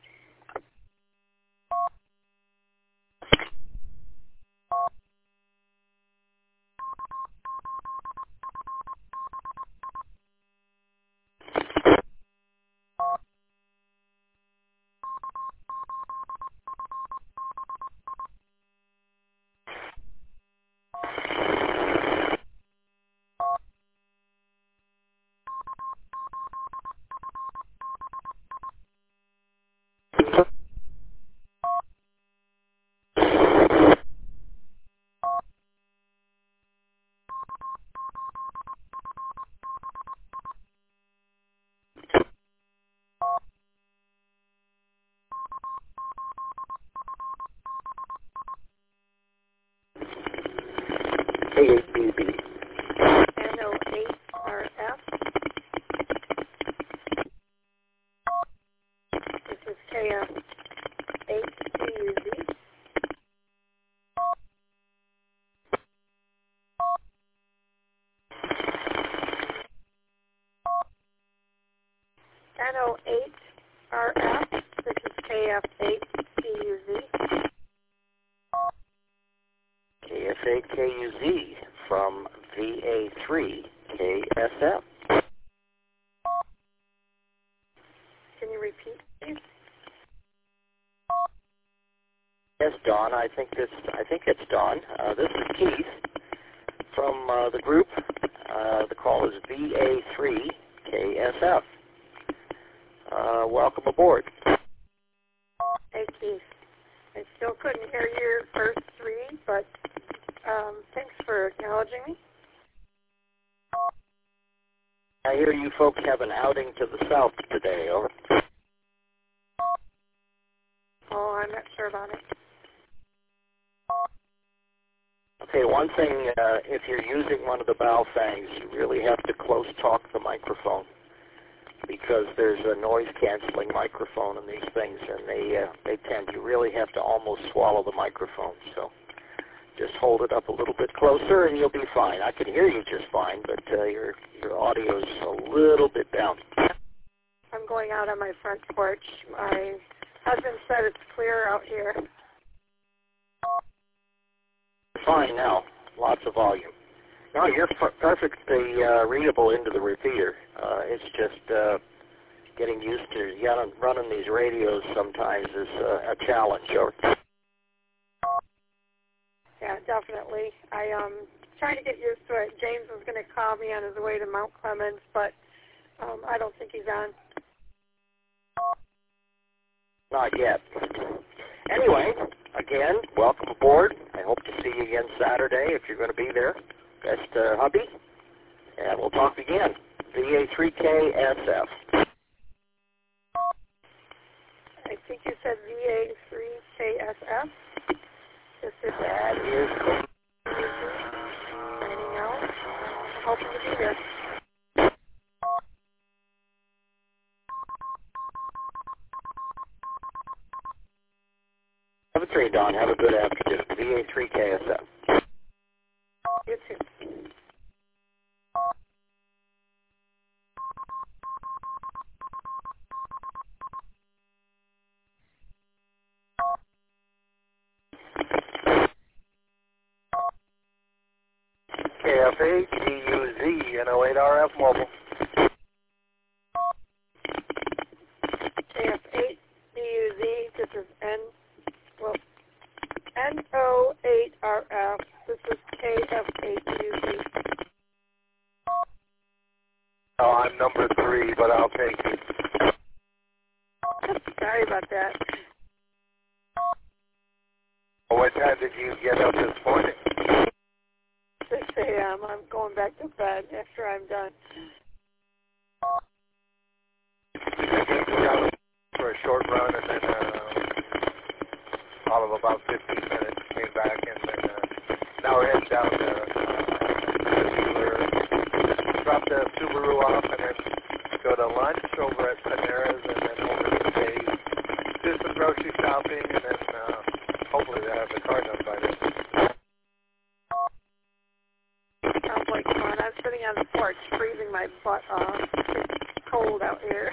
NO8RF. This is KF8CUZ. NO8RF. This is KF8CUZ. KF8KUZ from VA3KSF. Can you repeat, please? Yes, Dawn. I think it's Dawn. This is Keith from the group. The call is VA3KSF. Welcome aboard. Hey, Keith. I still couldn't hear your first three, but thanks for acknowledging me. I hear you folks have an outing to the south today, over. Oh, I'm not sure about it. Okay, one thing, if you're using one of the Baofengs, you really have to close talk the microphone because there's a noise-canceling microphone in these things, and they tend, you really have to almost swallow the microphone. So just hold it up a little bit closer, and you'll be fine. I can hear you just fine, but your audio's a little bit down. I'm going out on my front porch. My husband said it's clear out here. Fine now. Lots of volume. No, you're perfectly readable into the repeater. It's just getting used to running these radios sometimes is a challenge. Yeah, definitely. I'm trying to get used to it. James was going to call me on his way to Mount Clemens, but I don't think he's on. Not yet. Anyway, again, welcome aboard. I hope to see you again Saturday if you're going to be there. Best hubby. And we'll talk again. VA3KSF. I think you said VA3KSF. That is cool. Signing out. Hoping to be there. Have a great Don. Have a good afternoon. VA3KSF. You too. KF8CUZ, NO8RF mobile. KF8CUZ, this is NO8RF, this is KF8UZ. Oh, I'm number 3, but I'll take it. Sorry about that. What time did you get up this morning? 6 a.m. I'm going back to bed after I'm done. For a short run, and then all of about 15 minutes came back, and then now we're heading down to the dealer, drop the Subaru off, and then go to lunch over at Panera's, and then over to Dave's, do some grocery shopping, and then hopefully they'll have the car done by then. Sounds like fun. I'm sitting on the porch freezing my butt off. It's cold out here.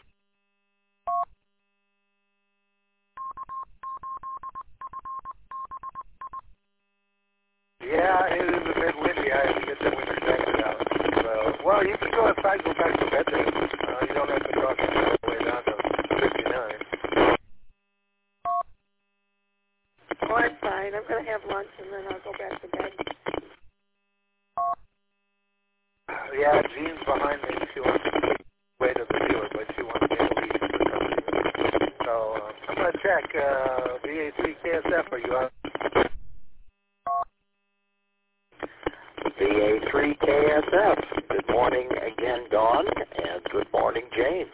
Yeah, it is a bit windy. I have to get the winter jacket out. So, well, you can go outside and go back to bed then. You don't have to cross all the way down to 59. Oh, I'm fine. I'm going to have lunch, and then I'll go back to bed. Yeah, Jean's behind me. She wants to wait at the dealer, but she wants me to leave for some reason. So, I'm going to check. VA3 KSF, are you out? VA3 KSF. Good morning again, Dawn, and good morning, James.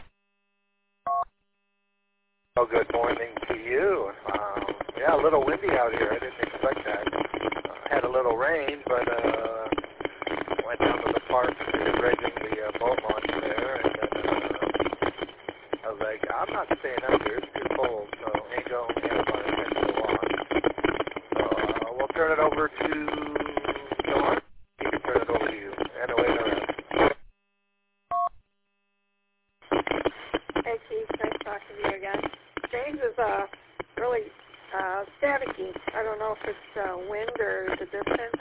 Oh, good morning to you. Yeah, a little windy out here. I didn't expect that. Had a little rain, but went down to the park to rigging the boat launch there, and then I was like, I'm not staying up here. It's too cold, so Angel and Amazon are going to walk. So we'll turn it over to Dawn. He can turn it over to you. And away to rest. Hey, Keith. Nice talking to you again. James is really staticky. I don't know if it's wind or the distance.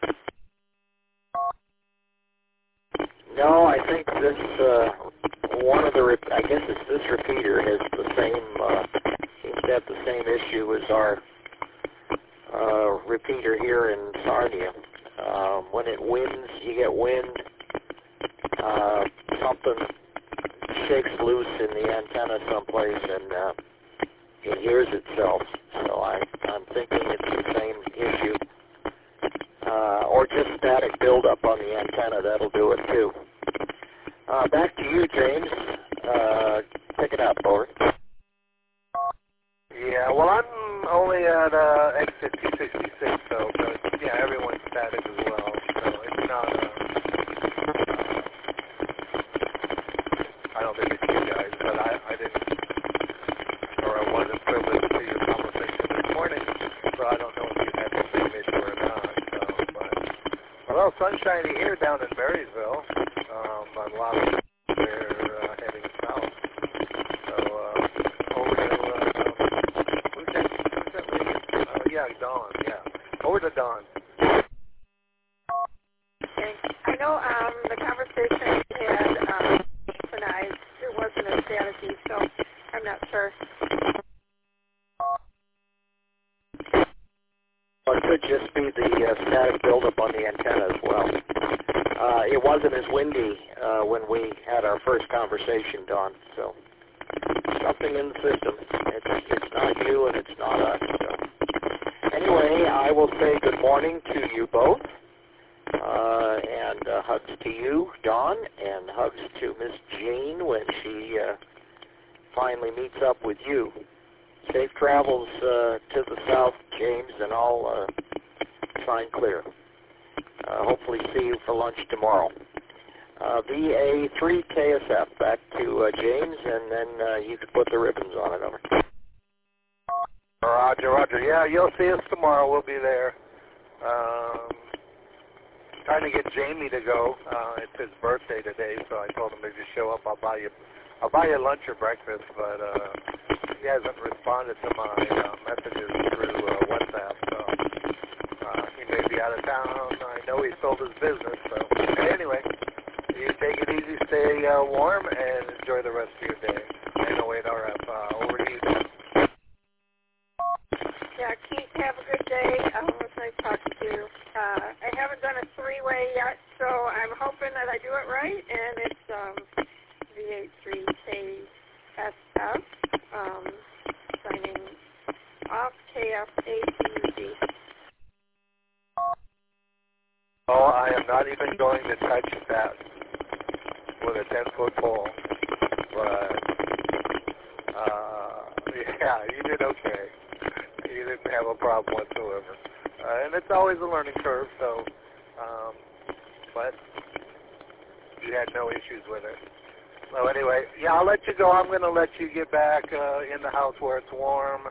No, I think this one of the I guess it's this repeater has the same seems to have the same issue as our repeater here in Sarnia. When it winds, you get wind. Something shakes loose in the antenna someplace, and it hears itself. So I'm thinking it's the same issue. Or just static buildup on the antenna. That'll do it too. Back to you, James. Pick it up, over. Yeah, well, I'm only at exit 266, so yeah, everyone's static as well. So it's not. I don't think it's you guys, but I didn't, or I wasn't privileged to your conversation this morning, so I don't know if you had the same issue or not. So, but a little sunshiny here down in Marysville. But a lot of they're heading south. So over to who's that lady? Yeah, Dawn. Yeah, over to Dawn. Okay. I know the conversation we had tonight, it wasn't as staticky, so I'm not sure. Well, it could just be the static buildup on the antenna as well. It wasn't as windy when we had our first conversation, Don. So something in the system. It's not you and it's not us. So anyway, I will say good morning to you both, and hugs to you, Don, and hugs to Miss Jean when she finally meets up with you. Safe travels to the south, James, and I'll sign clear. Hopefully see you for lunch tomorrow. VA3 KSF, back to James, and then you can put the ribbons on it, over. Roger, Roger. Yeah, you'll see us tomorrow. We'll be there. Trying to get Jamie to go. It's his birthday today, so I told him if you show up, I'll buy you lunch or breakfast. But he hasn't responded to my messages through WhatsApp, so he may be out of town. I know he sold his business, so anyway, you take it easy, stay warm, and enjoy the rest of your day. And await RF. Over to you. Yeah, Keith, have a good day. It was nice talking to you. I haven't done a three-way yet, so I'm hoping that I do it right, and it's VA3KSF, signing off KFATUG. Oh, I am not even going to touch that with a 10-foot pole, but Yeah, you did okay. You didn't have a problem whatsoever. And it's always a learning curve, so, but you had no issues with it. So anyway, yeah, I'll let you go. I'm going to let you get back in the house where it's warm.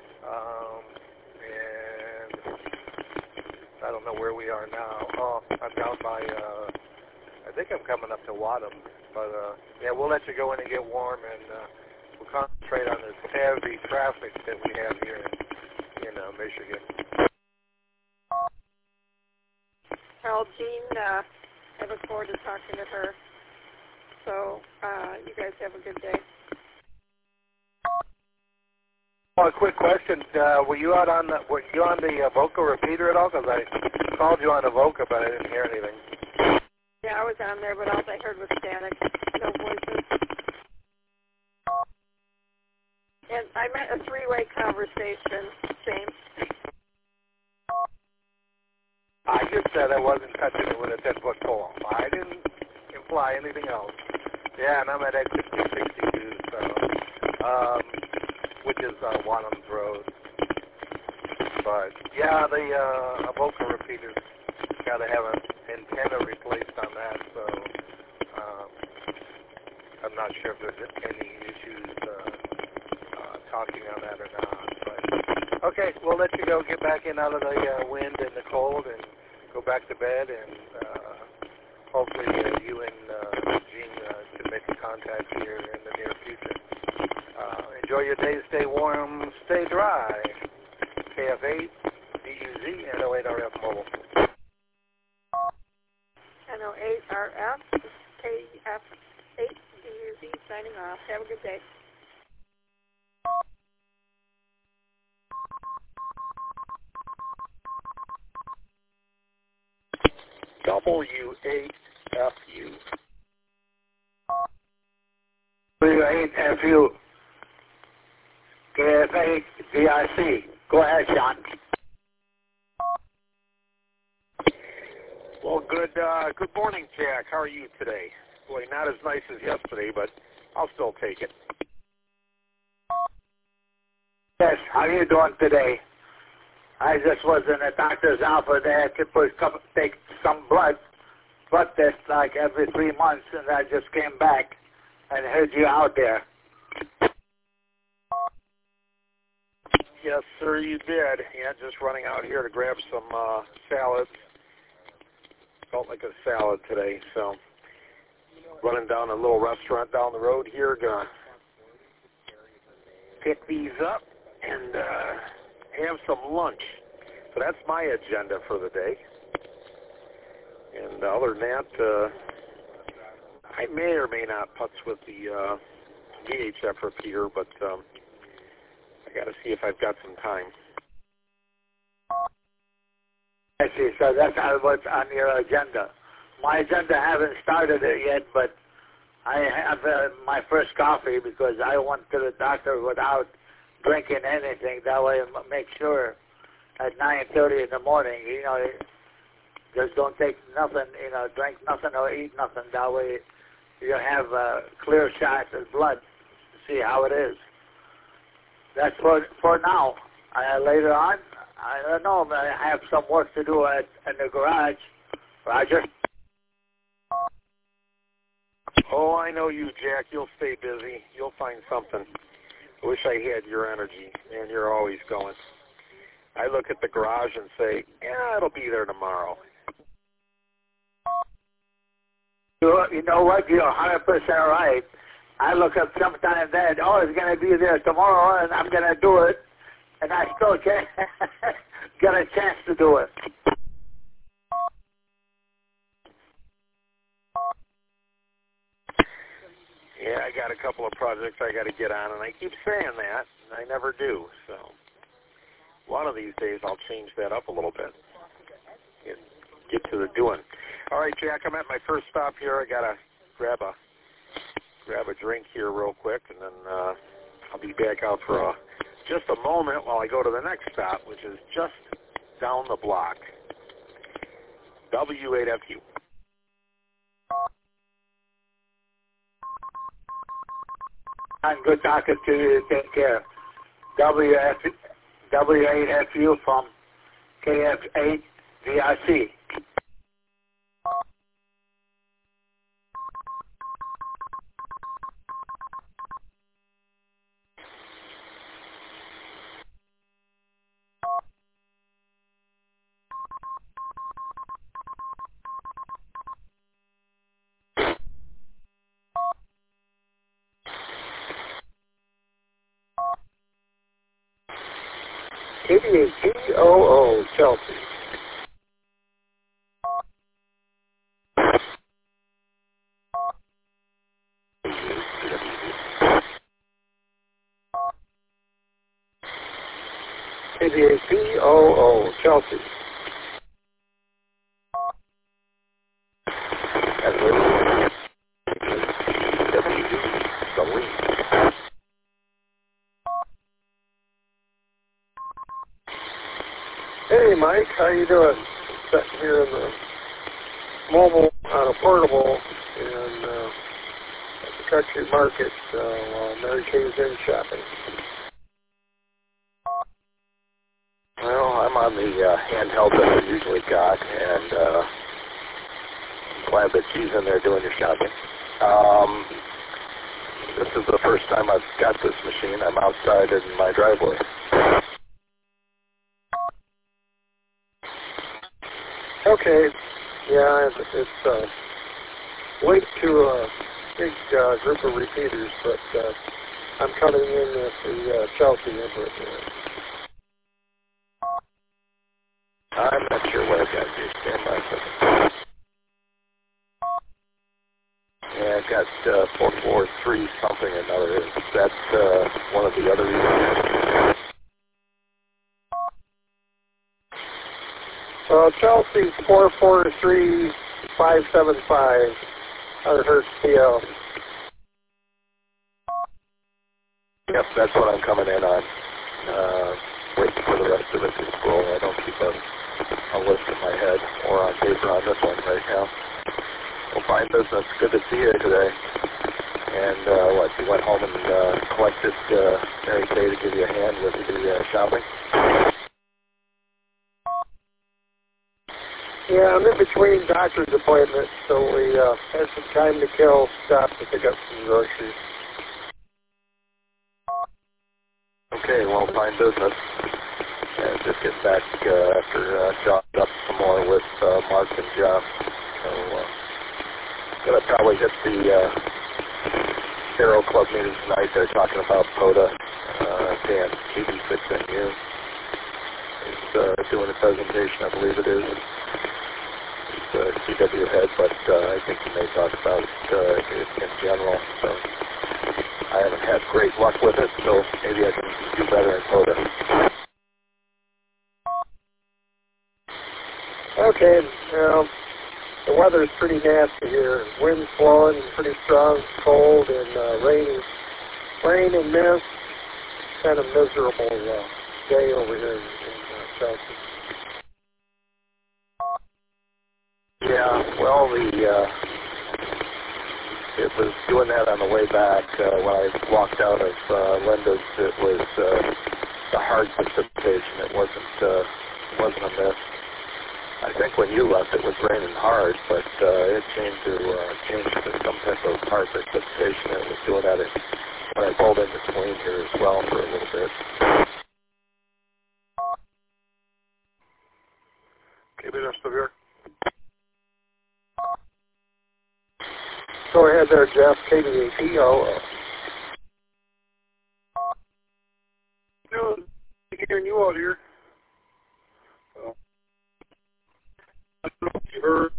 And I don't know where we are now. Oh, I'm down by, I think I'm coming up to Wadham. But, yeah, we'll let you go in and get warm, and we'll concentrate on this heavy traffic that we have here in Michigan. Well, Jean, I look forward to talking to her. So you guys have a good day. Well, a quick question: were you on the Voca repeater at all? Because I called you on the Voca, but I didn't hear anything. Yeah, I was on there, but all I heard was static, no voices. And I meant a three-way conversation, James. I just said I wasn't touching it with a 10-foot pole. I didn't imply anything else. Yeah, and I'm at exit 262, so, which is Wanham's Road. But, yeah, the Voca repeater's got to have an antenna replaced on that, so I'm not sure if there's any issues talking on that or not. But, okay, we'll let you go. Get back in out of the wind and the cold and go back to bed, and hopefully you and Jean can make a contact here in the near future. Enjoy your day. Stay warm. Stay dry. KF8, DUZ, NO8RF Mobile. NO8RF, KF8, DUZ, signing off. Have a good day. W8FU. W8FU. KF8 DIC. Go ahead, Sean. Well, good morning, Jack. How are you today? Boy, not as nice as yesterday, but I'll still take it. Yes, how are you doing today? I just was in a doctor's office there to take some blood test like every 3 months, and I just came back and heard you out there. Yes, sir, you did. Yeah, just running out here to grab some salads. Felt like a salad today, so running down a little restaurant down the road here, gonna pick these up and have some lunch. So that's my agenda for the day. And other than that, I may or may not putz with the VHF repeater, but I got to see if I've got some time. I see. So that's what's on your agenda. My agenda haven't started it yet, but I have my first coffee because I went to the doctor without drinking anything. That way I make sure at 9:30 in the morning, just don't take nothing, drink nothing or eat nothing. That way you have a clear shot of blood to see how it is. That's for now. Later on, I don't know, but I have some work to do in the garage. Roger. Oh, I know you, Jack. You'll stay busy. You'll find something. I wish I had your energy, and you're always going. I look at the garage and say, yeah, it'll be there tomorrow. You know what? You're 100% right. I look up sometime then, it's going to be there tomorrow, and I'm going to do it, and I still can't get a chance to do it. Yeah, I got a couple of projects I got to get on, and I keep saying that, and I never do. So one of these days I'll change that up a little bit and get to the doing. All right, Jack, I'm at my first stop here. I got to grab a drink here real quick, and then I'll be back out for just a moment while I go to the next stop, which is just down the block. W8FU. I'm good talking to you. Take care. W8FU from KF8 VRC. KBATOO, Chelsea. KBATOO, Chelsea. Hey Mike, how you doing? Sitting here in the mobile on a portable in at the country market while Mary Kay's in shopping. Well, I'm on the handheld that I usually got, and I'm glad that she's in there doing your shopping. This is the first time I've got this machine. I'm outside in my driveway. Okay, yeah, it's linked to a big group of repeaters, but I'm coming in at the Chelsea input here. I'm not sure what I've got here. Stand by a second. Yeah, I've got 443 something or another. Is that one of the other repeaters? Chelsea's 443575, 100 Hertz PL. Yep, that's what I'm coming in on. Waiting for the rest of it to scroll. I don't keep a list in my head or on paper on this one right now. Well, fine business. Good to see you today. And you went home and collected Mary Kay to give you a hand with the shopping? Yeah, I'm in between doctor's appointments, so we had some time to kill, stopped to pick up some groceries. Okay, well, fine business. And just get back after jogged up some more with Mark and Jeff. So, going to probably hit the Aero Club meeting tonight. They're talking about POTA. Dan KB6NU is doing a presentation, I believe it is. CW head, but I think he may talk about it in general. So I haven't had great luck with it, so maybe I can do better in POTA. Okay, well, the weather's pretty nasty here. Wind's blowing pretty strong, cold, and rain and mist. Kind of miserable day over here in Chelsea. Yeah, well, it was doing that on the way back. When I walked out of Linda's, it was the hard precipitation. It wasn't a mist. I think when you left, it was raining hard, but it changed to some type of hard precipitation. It was doing that when I pulled in between here as well for a little bit. Okay, we're still here. Go ahead there, Jeff. KBATOO. No, hearing you out here. I don't know if you heard,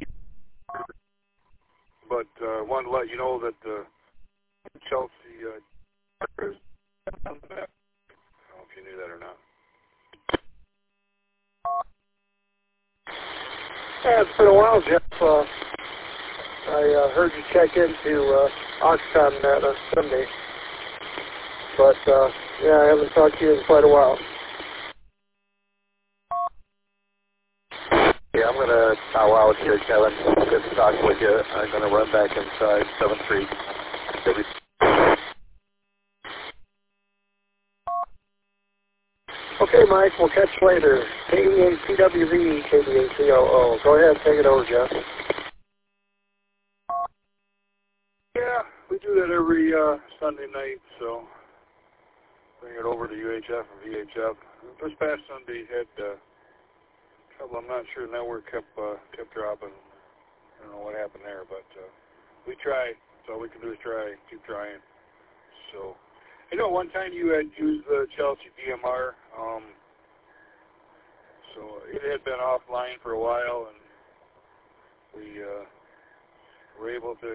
but I wanted to let you know that Chelsea is I don't know if you knew that or not. Yeah, it's been a while, Jeff. I heard you check into Oxcom that on Sunday, but yeah, I haven't talked to you in quite a while. Yeah, I'm going to bow out here, Kevin. Good to talk with you. I'm going to run back inside 7-3. Okay, Mike, we'll catch you later. KBACWV, KBACOO. Go ahead, take it over, Jeff. Yeah, we do that every Sunday night, so bring it over to UHF and VHF. This past Sunday had trouble. I'm not sure the network kept dropping. I don't know what happened there, but we try. So all we can do is try, keep trying. So, I know one time you had used the Chelsea DMR. So it had been offline for a while, and we were able to.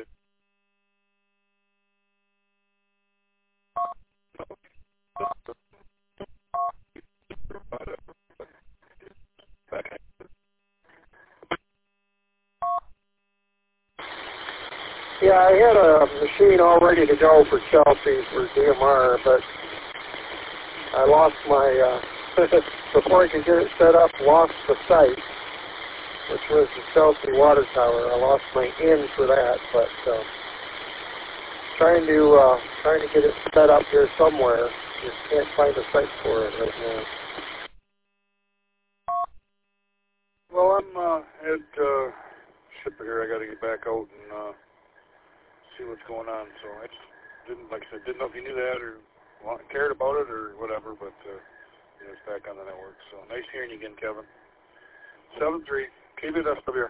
Yeah, I had a machine all ready to go for Chelsea for DMR, but I lost my, before I could get it set up, lost the site, which was the Chelsea water tower. I lost my in for that, but trying to get it set up here somewhere. Just can't find a site for it right now. Well, I'm at shipper here. I got to get back out and see what's going on. So I just didn't, like I said, didn't know if you knew that or cared about it or whatever, but it's back on the network. So nice hearing you again, Kevin. 7-3, KBSWR.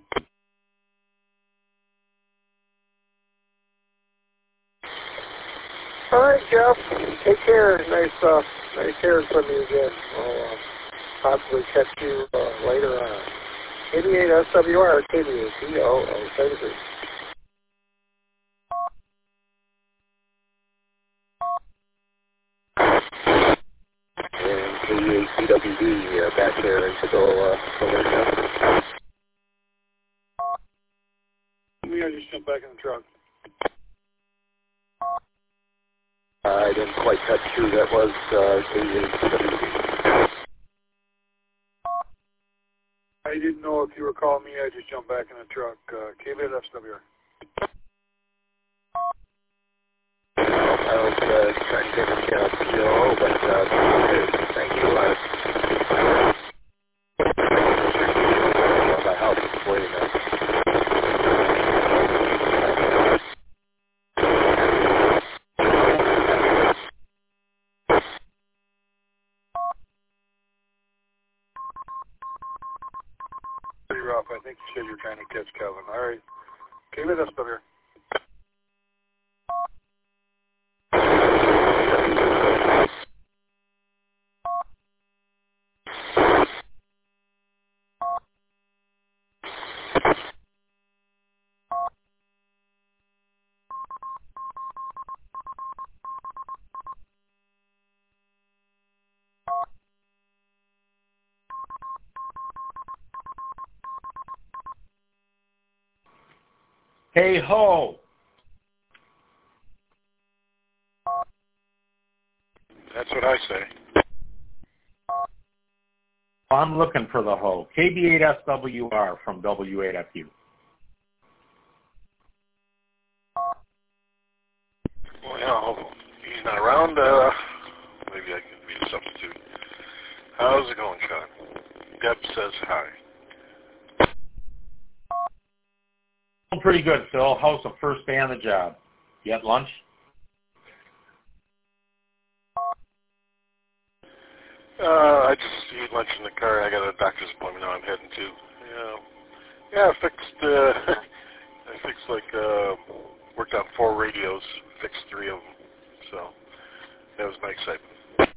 All right, Jeff. Take care. Nice hearing from you again. I'll possibly catch you later on. 88 SWR, KBACOO, 73. And KBACWV back there to go later. We gotta just jump back in the truck. I didn't quite cut through. That was KBACWV. I didn't know if you were calling me. I just jumped back in the truck. KBSWR. I was trying to get a PO, but thank you. My house is waiting there. Pretty rough. I think you said you're trying to catch Kevin. All right. KBSWR. Hey ho! That's what I say. I'm looking for the ho. KB8SWR from W8FU. Well, he's not around. Maybe I can be a substitute. How's it going, Sean? Deb says hi. Pretty good, Phil. How's the first day on the job? You had lunch? I just eat lunch in the car. I got a doctor's appointment now I'm heading to. Yeah, I fixed worked on 4 radios, fixed 3 of them. So that was my excitement.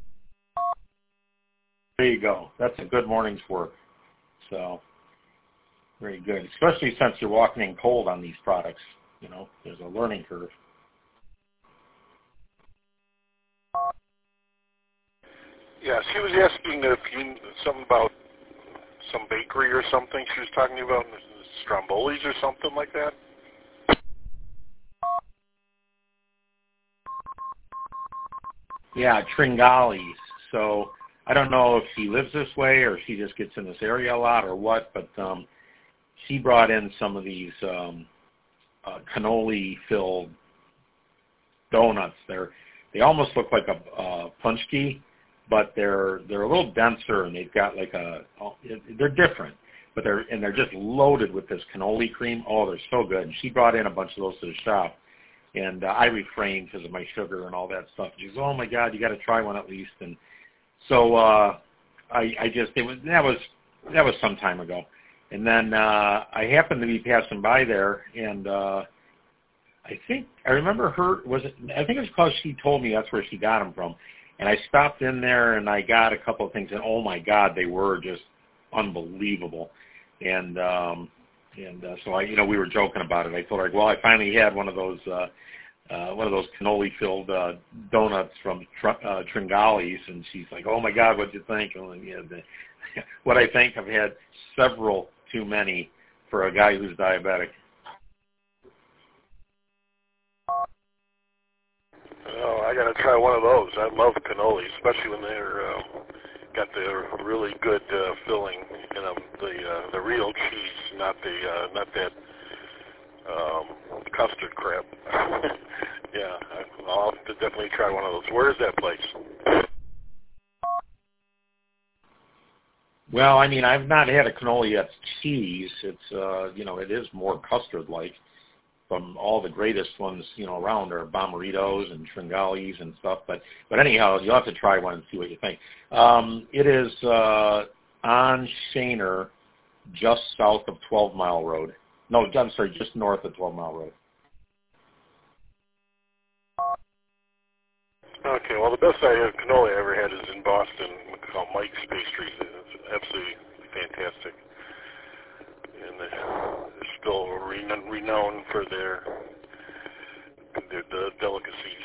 There you go. That's a good morning's work. So very good, especially since you're walking in cold on these products. You know, there's a learning curve. Yeah, she was asking if you something about some bakery or something. She was talking to you about Stromboli's or something like that. Yeah, Tringali's. So I don't know if she lives this way or she just gets in this area a lot or what, but she brought in some of these cannoli-filled donuts. They almost look like a punchki, but they're a little denser, and they've got like they're different, but they're just loaded with this cannoli cream. Oh, they're so good. And she brought in a bunch of those to the shop, and I refrained because of my sugar and all that stuff. She goes, "Oh my God, you got to try one at least." And so that was some time ago. And then I happened to be passing by there, and I think I remember her. I think it was because she told me that's where she got them from. And I stopped in there and I got a couple of things, and oh my God, they were just unbelievable. And so we were joking about it. I told her, well, I finally had one of those cannoli-filled donuts from Tringali's, and she's like, oh my God, what'd you think? What I think, I've had several too many for a guy who's diabetic. Oh, I got to try one of those. I love cannoli, especially when they're got the really good filling in them. The real cheese, not that custard crap. Yeah, I'll have to definitely try one of those. Where is that place? Well, I mean, I've not had a cannoli that's cheese. It's it is more custard-like. From all the greatest ones, around are Bomberitos and Tringali's and stuff. But anyhow, you'll have to try one and see what you think. It is on Shaner, just south of 12 Mile Road. No, I'm sorry, just north of 12 Mile Road. Okay, well, the best cannoli I ever had is in Boston, called Mike's Pastries. It's absolutely fantastic. And they're still renowned for their delicacies.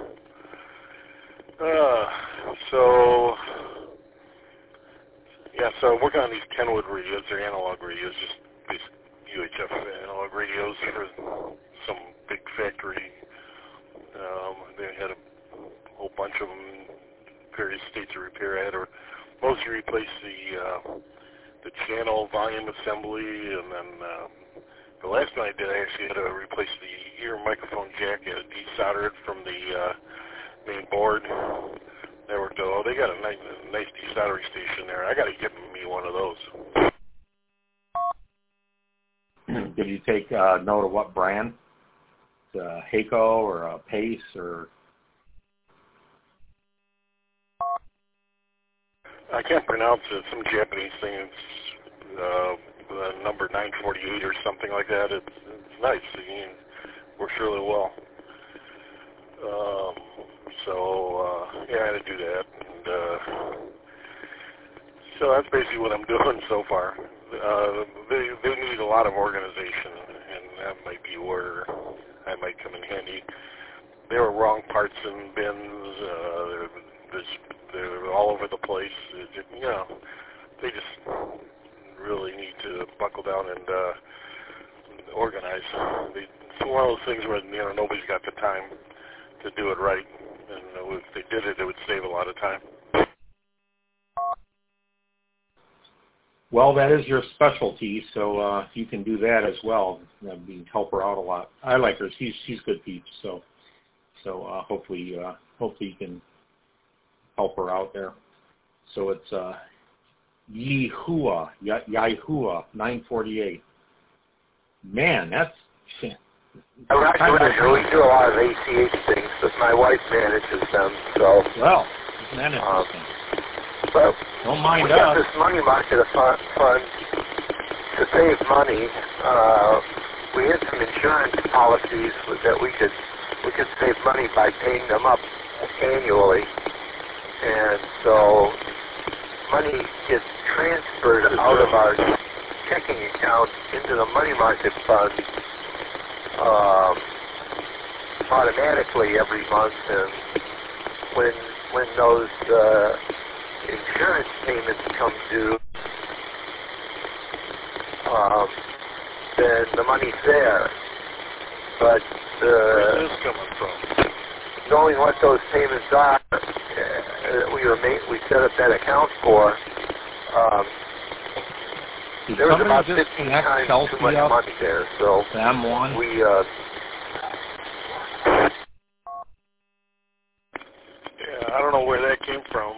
So I'm working on these Kenwood radios. They're analog radios, just these UHF analog radios for some big factory. They had a whole bunch of them in various states of repair. I had to mostly replace the channel volume assembly, and then the last one I did, I actually had to replace the ear microphone jack. I had to desolder it from the main board. That worked out. Oh, they got a nice desoldering station there. I got to get me one of those. Did you take note of what brand? Heiko or Pace or? I can't pronounce it. Some Japanese thing. It's number 948 or something like that. It's nice. It works really well. I had to do that. And so that's basically what I'm doing so far. They need a lot of organization, and that might be where I might come in handy. There were wrong parts in bins. They're all over the place. They just really need to buckle down and organize. It's one of those things where nobody's got the time to do it right, and if they did it, it would save a lot of time. Well, that is your specialty, so if you can do that as well, that'd help her out a lot. I like her; she's good peeps. So hopefully you can help her out there. So it's Yihua 948. Man, that's. Roger, we do a lot of ACH things, but my wife manages them. So. Well, isn't that interesting? But don't mind we got this money market fund to save money. We had some insurance policies that we could save money by paying them up annually, and so money gets transferred out of our checking account into the money market fund automatically every month, and when those insurance payments come due, then the money's there. But where's this coming from? Knowing what those payments are, we set up that account for. There was about 15 times too much money there, so we. I don't know where that that came from.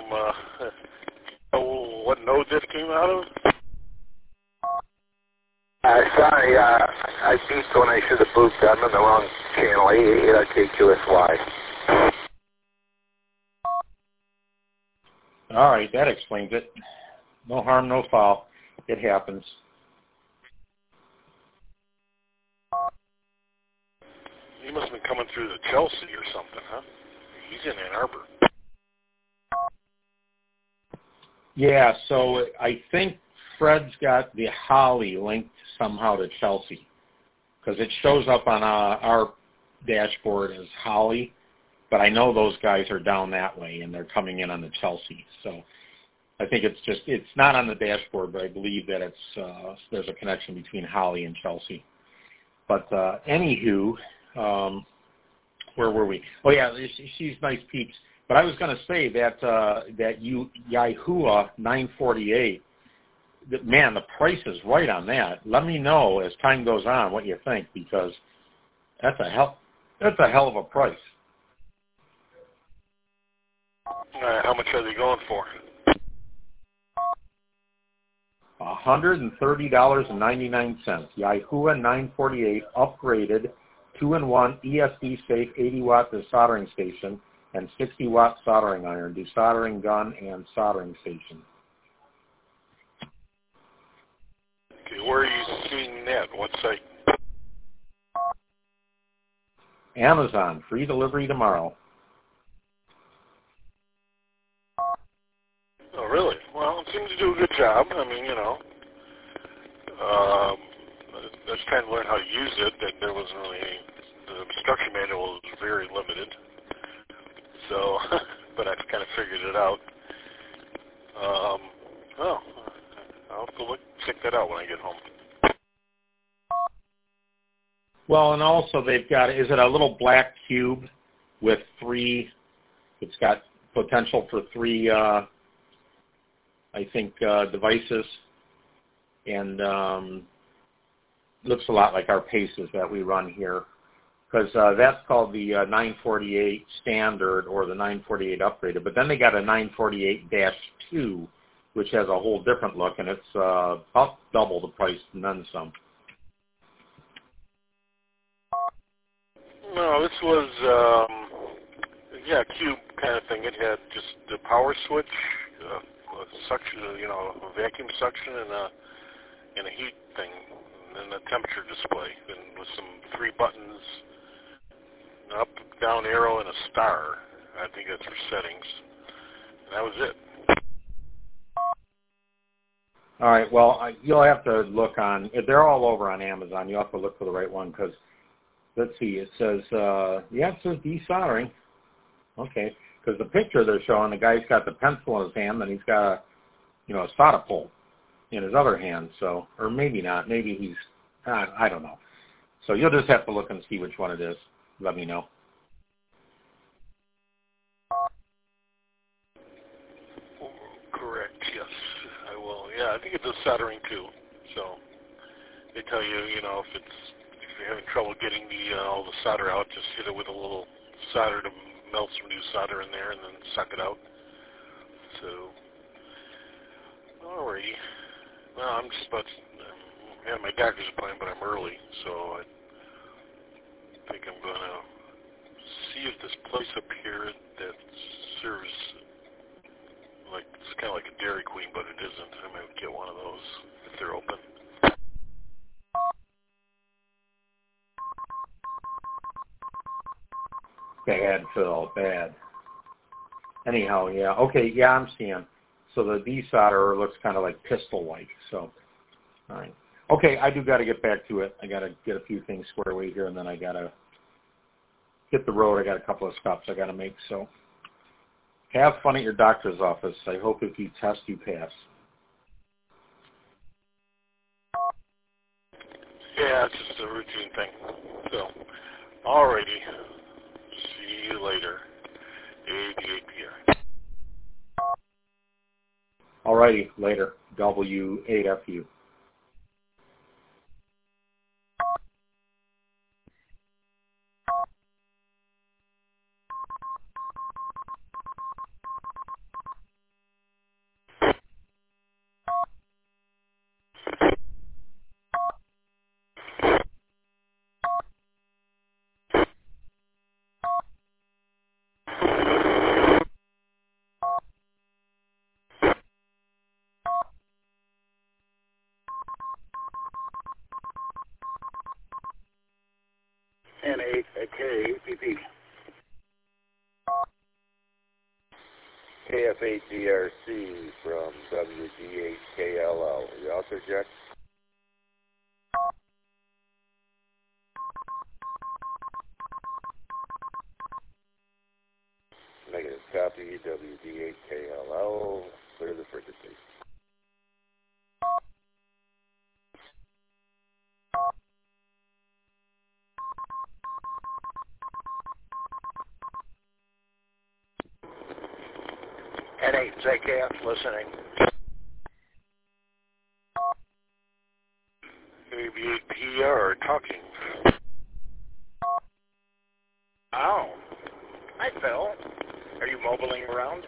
What node that came out of? Sorry, I beeped when I should have booped. I'm in the wrong channel, 888RKQSY. All right, that explains it. No harm, no foul. It happens. He must have been coming through the Chelsea or something, huh? He's in Ann Arbor. Yeah, so I think Fred's got the Holly linked somehow to Chelsea because it shows up on our dashboard as Holly, but I know those guys are down that way and they're coming in on the Chelsea. So I think it's not on the dashboard, but I believe that there's a connection between Holly and Chelsea. But anywho, where were we? Oh yeah, she's nice peeps. But I was going to say that Yaihua 948. Man, the price is right on that. Let me know as time goes on what you think because that's a hell of a price. How much are they going for? $130.99. Yaihua 948 upgraded 2-in-1 ESD safe 80-watt desoldering station and 60-watt soldering iron, desoldering gun, and soldering station. Okay, where are you seeing that? What site? Amazon, free delivery tomorrow. Oh, really? Well, it seems to do a good job. I mean, you know, I was trying to learn how to use it, and there wasn't really any. The instruction manual was very limited. So, but I've kind of figured it out. I'll have to check that out when I get home. Well, and also they've got, is it a little black cube with it's got potential for 3, devices, and looks a lot like our Paces that we run here. Because that's called the 948 standard or the 948 upgraded. But then they got a 948-2, which has a whole different look, and it's about double the price and then some. No, this was, a cube kind of thing. It had just the power switch, a suction, a vacuum suction, and a heat thing, and a temperature display, and with some 3 buttons. Up, down arrow, and a star. I think that's for settings. And that was it. All right. Well, you'll have to look on. They're all over on Amazon. You'll have to look for the right one because, let's see, it says, it says desoldering. Okay. Because the picture they're showing, the guy's got the pencil in his hand, and he's got a solder pole in his other hand. So, or maybe not. Maybe he's, I don't know. So you'll just have to look and see which one it is. Let me know. Correct, yes. I will. Yeah, I think it does soldering too. So they tell you, if you're having trouble getting all the solder out, just hit it with a little solder to melt some new solder in there and then suck it out. So, alrighty. Well, I'm just about to have my doctor's appointment, but I'm early, so I think I'm going to see if this place up here that serves, it's kind of like a Dairy Queen, but it isn't. I might get one of those if they're open. Bad, Phil, bad. Anyhow, yeah. Okay, yeah, I'm seeing. So the desolderer looks kind of like pistol-like, so, all right. Okay, I do got to get back to it. I got to get a few things squared away here, and then I got to hit the road. I got a couple of stops I got to make. So have fun at your doctor's office. I hope if you test, you pass. Yeah, it's just a routine thing. So, alrighty. See you later. 88PR. Alrighty, later. W8FU. N8 at KPP. KF8DRC from WD8KLL. You out there, Jack? Negative copy, WD8KLL. Clear the frequency. N8 ZKF listening. AB8PR talking. Oh. Hi, Phil. Are you mobiling around?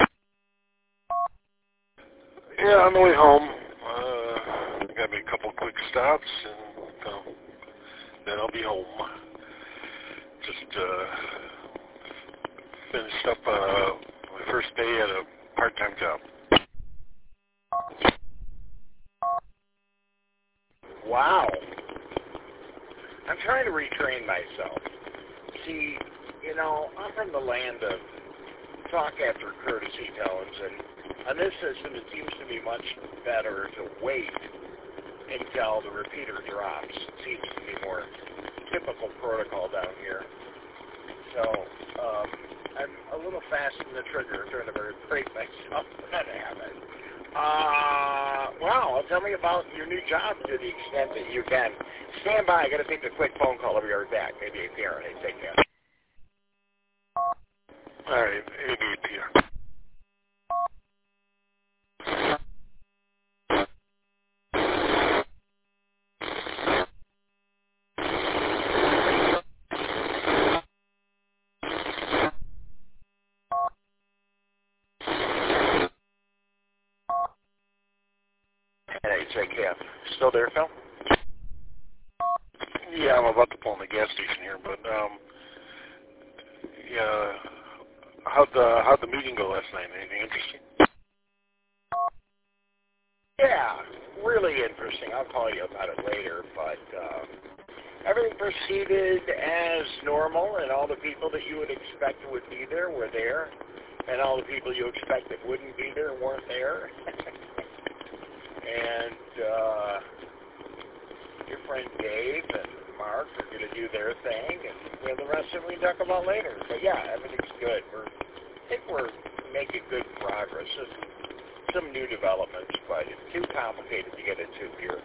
Yeah, on the way home. Got me a couple quick stops, and then I'll be home. Just finished up my first day at a part-time job. Wow. I'm trying to retrain myself. See, you know, I'm from the land of talk after courtesy tones, and on this system it seems to be much better to wait until the repeater drops. It seems to be more typical protocol down here. So, I'm a little fast in the trigger, trying to break myself from that habit. Wow, tell me about your new job to the extent that you can. Stand by, I gotta take a quick phone call. I'll be right back. Maybe APR, and take care. All right, APR. JKF. Still there, Phil? Yeah, I'm about to pull in the gas station here, but yeah. How'd the meeting go last night? Anything interesting? Yeah, really interesting. I'll call you about it later, but everything proceeded as normal, and all the people that you would expect would be there were there, and all the people you expect that wouldn't be there weren't there. And your friend Dave and Mark are going to do their thing, and the rest of them we can talk about later. But yeah, everything's good. I think we're making good progress. There's some new developments, but it's too complicated to get into here.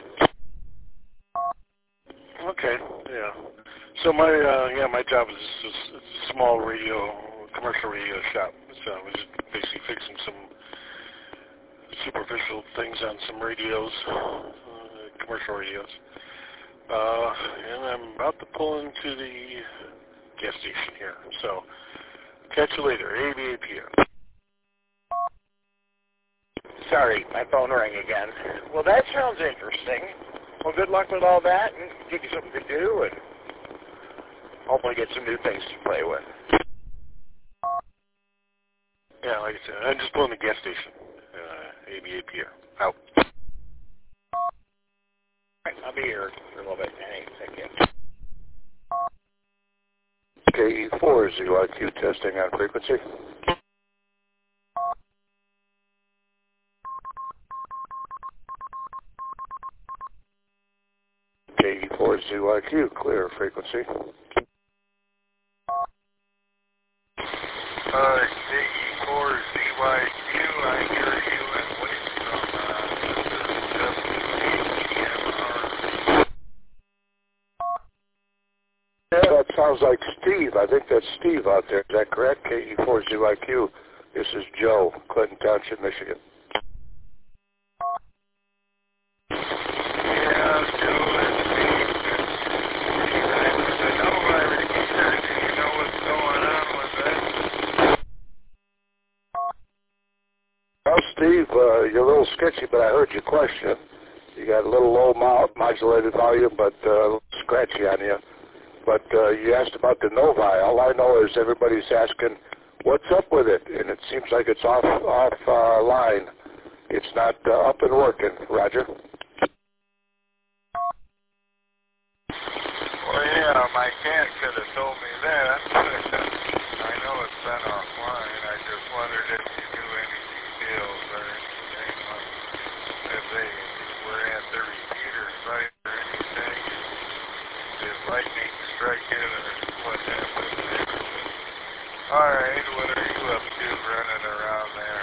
Okay, yeah. So my job is a small commercial radio shop. So I was basically fixing some superficial things on some radios, commercial radios. And I'm about to pull into the gas station here. So, catch you later. ABAP here. Sorry, my phone rang again. Well, that sounds interesting. Well, good luck with all that, and give you something to do, and hopefully get some new things to play with. Yeah, like I said, I'm just pulling the gas station. ABAP here. Out. Right, I'll be here for a little bit. Hey, take care. KE4 is ZYQ testing on frequency. KE4 is ZYQ, clear frequency. KE4 is ZYQ, I hear you, and wait That sounds like Steve. I think that's Steve out there. Is that correct? KE4 ZYQ. This is Joe, Clinton Township, Michigan. Well, Steve, you're a little sketchy, but I heard your question. You got a little low modulated volume, but a little scratchy on you. But you asked about the Novi. All I know is everybody's asking, what's up with it? And it seems like it's off line. It's not up and working. Roger. Well, yeah, Yeah, my cat could have told me that. I know it's been offline. I just wondered if you knew any details or anything, like if they were at the repeater site or anything. Did lightning strike it or what happened there? Alright, what are you up to running around there?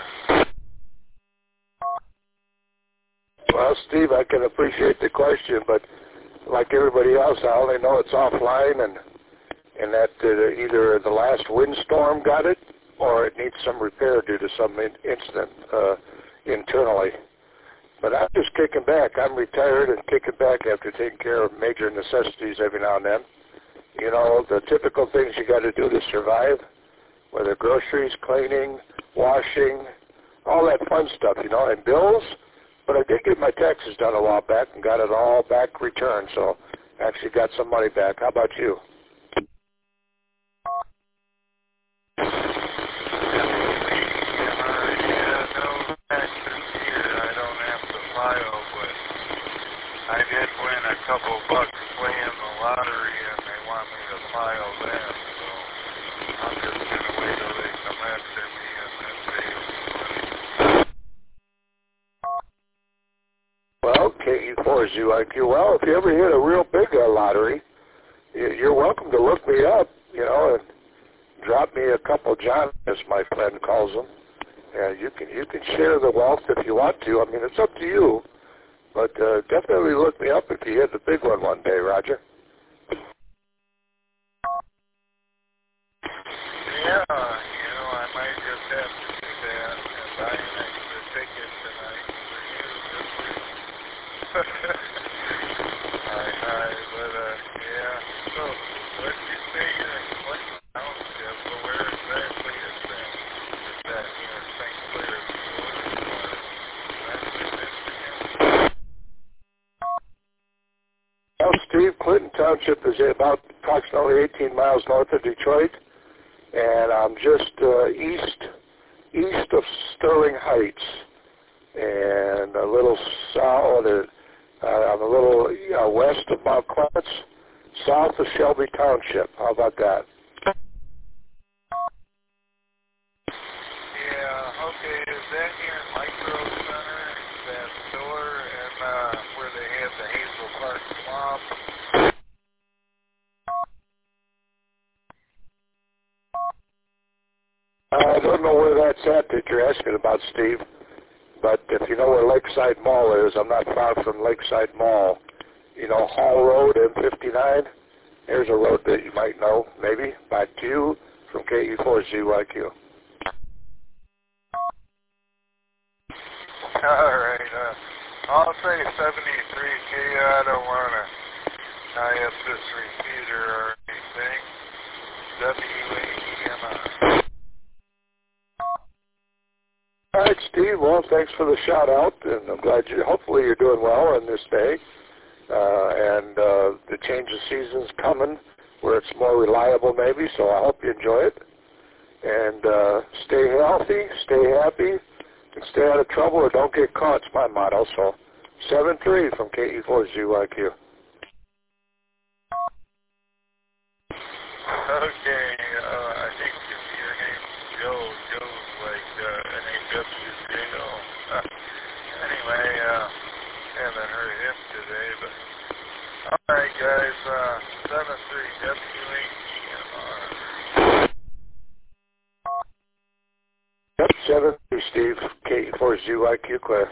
Well, Steve, I can appreciate the question, but like everybody else, I only know it's offline and that either the last windstorm got it or it needs some repair due to some incident internally. But I'm just kicking back. I'm retired and kicking back after taking care of major necessities every now and then. You know, the typical things you got to do to survive, whether groceries, cleaning, washing, all that fun stuff, you know, and bills. But I did get my taxes done a while back and got it all back returned, so actually got some money back. How about you? I did win a couple bucks playing the lottery, and they want me to file that, so I'm just going to wait till they come after me and then pay them. Well, KE4ZYQ. Well, if you ever hit a real big lottery, you're welcome to look me up, you know, and drop me a couple John, as my friend calls them. And you can share the wealth if you want to. I mean, it's up to you. But definitely look me up if you hit the big one day, Roger. Yeah, you know, I might just have to do that and buy an extra ticket tonight for you this week. But yeah. So, what did you say you're in Clinton Township? Well, where exactly is that? Is that near St. Clair Shores or Western Michigan? Well, Steve, Clinton Township is about approximately 18 miles north of Detroit, and I'm just east of Sterling Heights, and a little south. I'm a little west of Mount Clements, south of Shelby Township. How about that? Yeah. Okay. Is that near Micro Center? That store and where they have the Hazel Park Swamp? I don't know where that's at that you're asking about, Steve. But if you know where Lakeside Mall is, I'm not far from Lakeside Mall. You know, Hall Road, M59. There's a road that you might know, maybe. Back to you from KE4ZYQ. All right. I'll say 73K. I don't want to tie up this repeater or anything. WAEMI. All right, Steve. Well, thanks for the shout-out, and I'm glad hopefully you're doing well on this day. And the change of season's coming where it's more reliable maybe, so I hope you enjoy it. And stay healthy, stay happy, and stay out of trouble or don't get caught. It's my motto. So 7-3 from KE4ZYQ. Okay, I think your name's Joe. Joe's like NAWJO. Anyway, haven't heard him today, but all right, guys, 7-3 WAEMR. Yep, 7-3, Steve. KE4ZYQ, clear.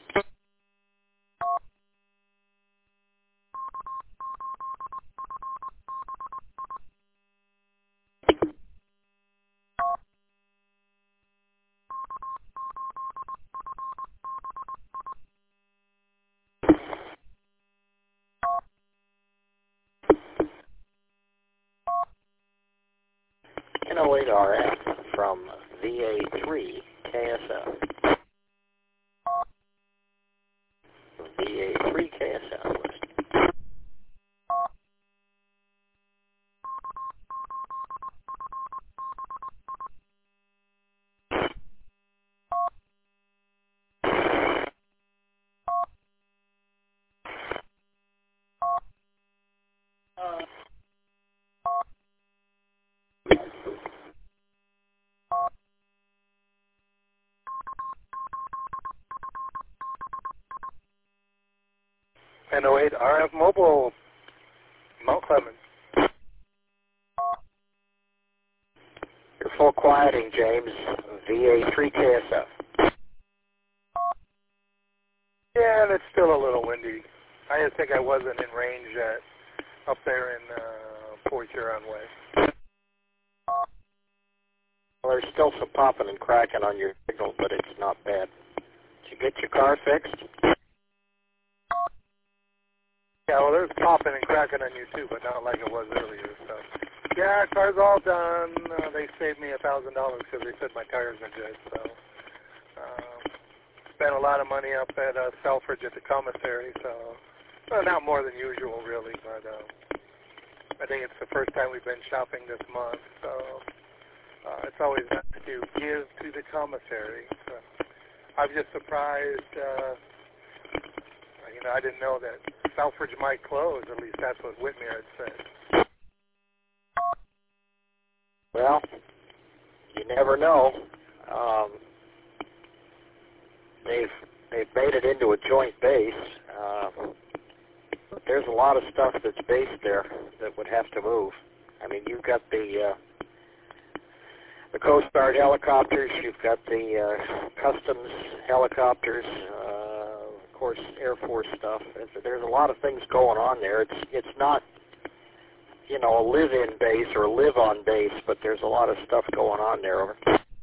Innovator RF from VA3 KSL. VA3 KSL. N08 RF Mobile, Mount Clemens. You're full quieting, James. VA3 KSF. Yeah, and it's still a little windy. I just think I wasn't in range up there in Port Huron way. Well, there's still some popping and cracking on your signal, but it's not bad. Did you get your car fixed? Yeah, well, there's popping and cracking on you too, but not like it was earlier. So, yeah, car's all done. They saved me $1,000 because they said my tires are good. So, spent a lot of money up at Selfridge at the commissary. So, well, not more than usual, really, but I think it's the first time we've been shopping this month. So, it's always nice to give to the commissary. So, I'm just surprised. I didn't know that Selfridge might close. At least that's what Whitmer had said. Well, you never know. They've made it into a joint base. But there's a lot of stuff that's based there that would have to move. I mean, you've got the Coast Guard helicopters, you've got the Customs helicopters, of course, Air Force stuff. There's a lot of things going on there. It's not, a live-in base or a live-on base, but there's a lot of stuff going on there.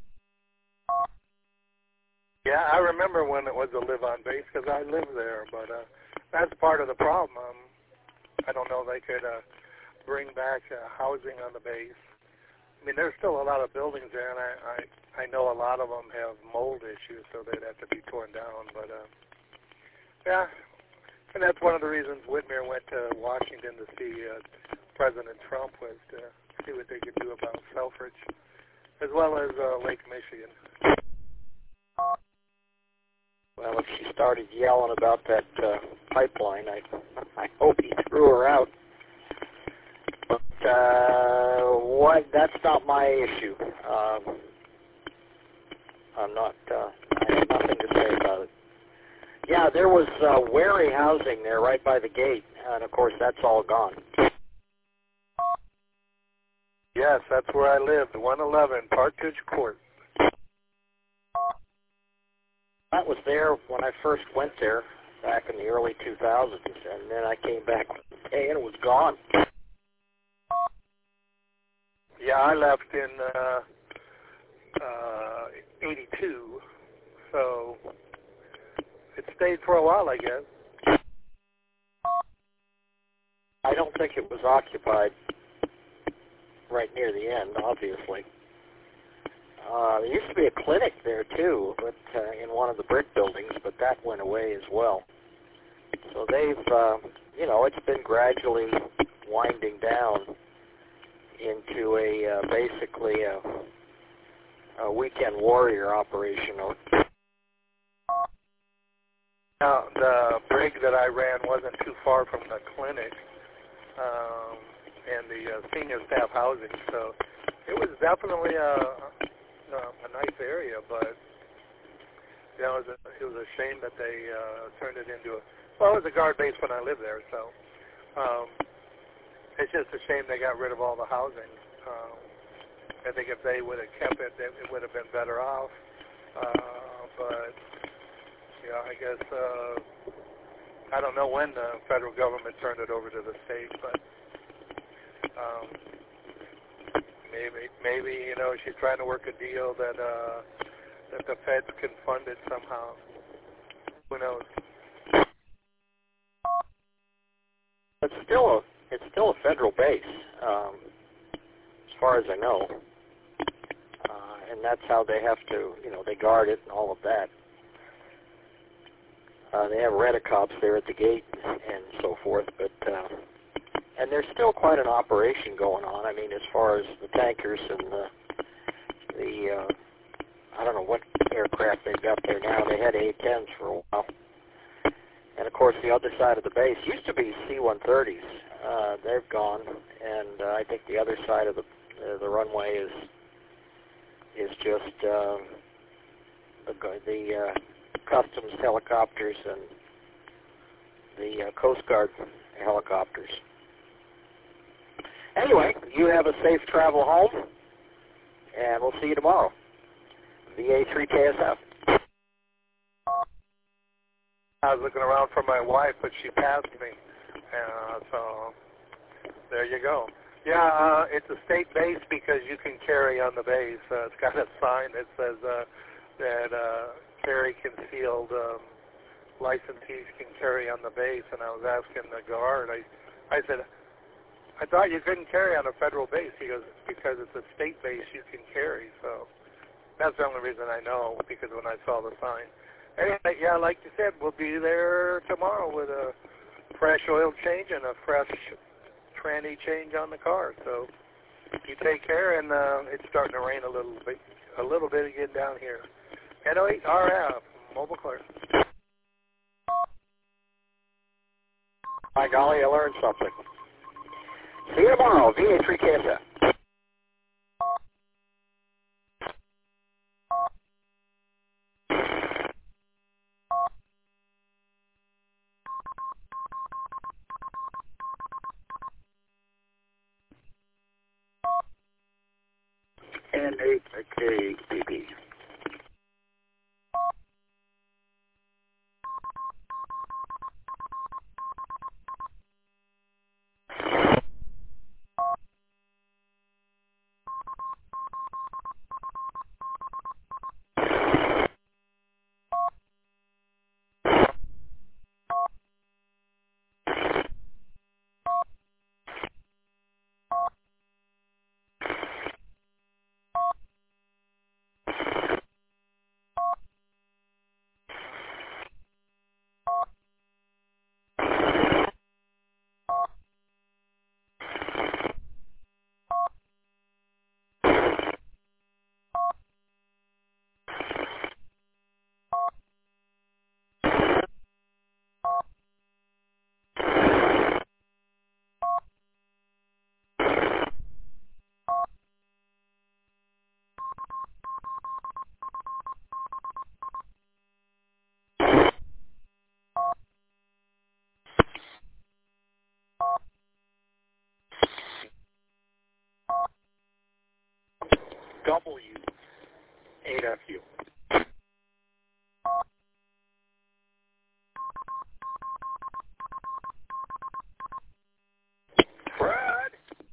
Yeah, I remember when it was a live-on base because I lived there, but that's part of the problem. I don't know if they could bring back housing on the base. I mean, there's still a lot of buildings there, and I know a lot of them have mold issues, so they'd have to be torn down. But, yeah, and that's one of the reasons Whitmer went to Washington to see President Trump, was to see what they could do about Selfridge, as well as Lake Michigan. Well, if she started yelling about that pipeline, I hope he threw her out. But that's not my issue. I have nothing to say about it. Yeah, there was Wary housing there right by the gate, and of course that's all gone. Yes, that's where I lived, 111 Partridge Court. That was there when I first went there back in the early 2000s, and then I came back one day and it was gone. Yeah, I left in 82, so it stayed for a while, I guess. I don't think it was occupied right near the end, obviously. There used to be a clinic there, too, but in one of the brick buildings, but that went away as well. So they've, it's been gradually winding down into basically a weekend warrior operation. Now, the brig that I ran wasn't too far from the clinic and the senior staff housing, so it was definitely a nice area, but it was a shame that they turned it into it was a guard base when I lived there, so it's just a shame they got rid of all the housing. I think if they would have kept it, it would have been better off, but yeah, I guess I don't know when the federal government turned it over to the state, but maybe she's trying to work a deal that the feds can fund it somehow. Who knows? It's still a federal base, as far as I know, and that's how they have to, they guard it and all of that. They have rent-a-cops there at the gate and so forth, but and there's still quite an operation going on. I mean, as far as the tankers and the I don't know what aircraft they've got there now. They had A-10s for a while. And, of course, the other side of the base used to be C-130s. They've gone, and I think the other side of the runway is just the Customs helicopters the Coast Guard helicopters. Anyway, you have a safe travel home, and we'll see you tomorrow. VA3KSF. I was looking around for my wife, but she passed me. So there you go. Yeah, it's a state base because you can carry on the base. It's got a sign that says that carry concealed licensees can carry on the base. And I was asking the guard, I said, I thought you couldn't carry on a federal base. He goes, because it's a state base, you can carry. So that's the only reason I know, because when I saw the sign. Anyway, yeah, like you said, we'll be there tomorrow with a fresh oil change and a fresh tranny change on the car. So you take care, and it's starting to rain a little bit again down here. NO8 RF, Mobile Clear. By golly, I learned something. See you tomorrow, VA3KSF. N8KBB. W8FU. Brad!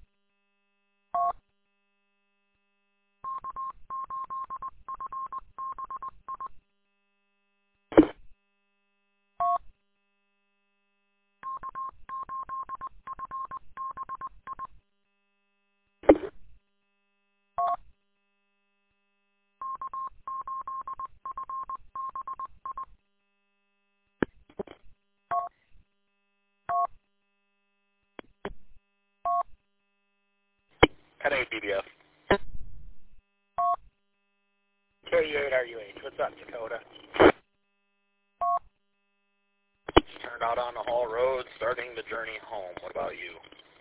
BDF. K8RUH. What's up, Dakota? Turned out on the Hall Road, starting the journey home. What about you?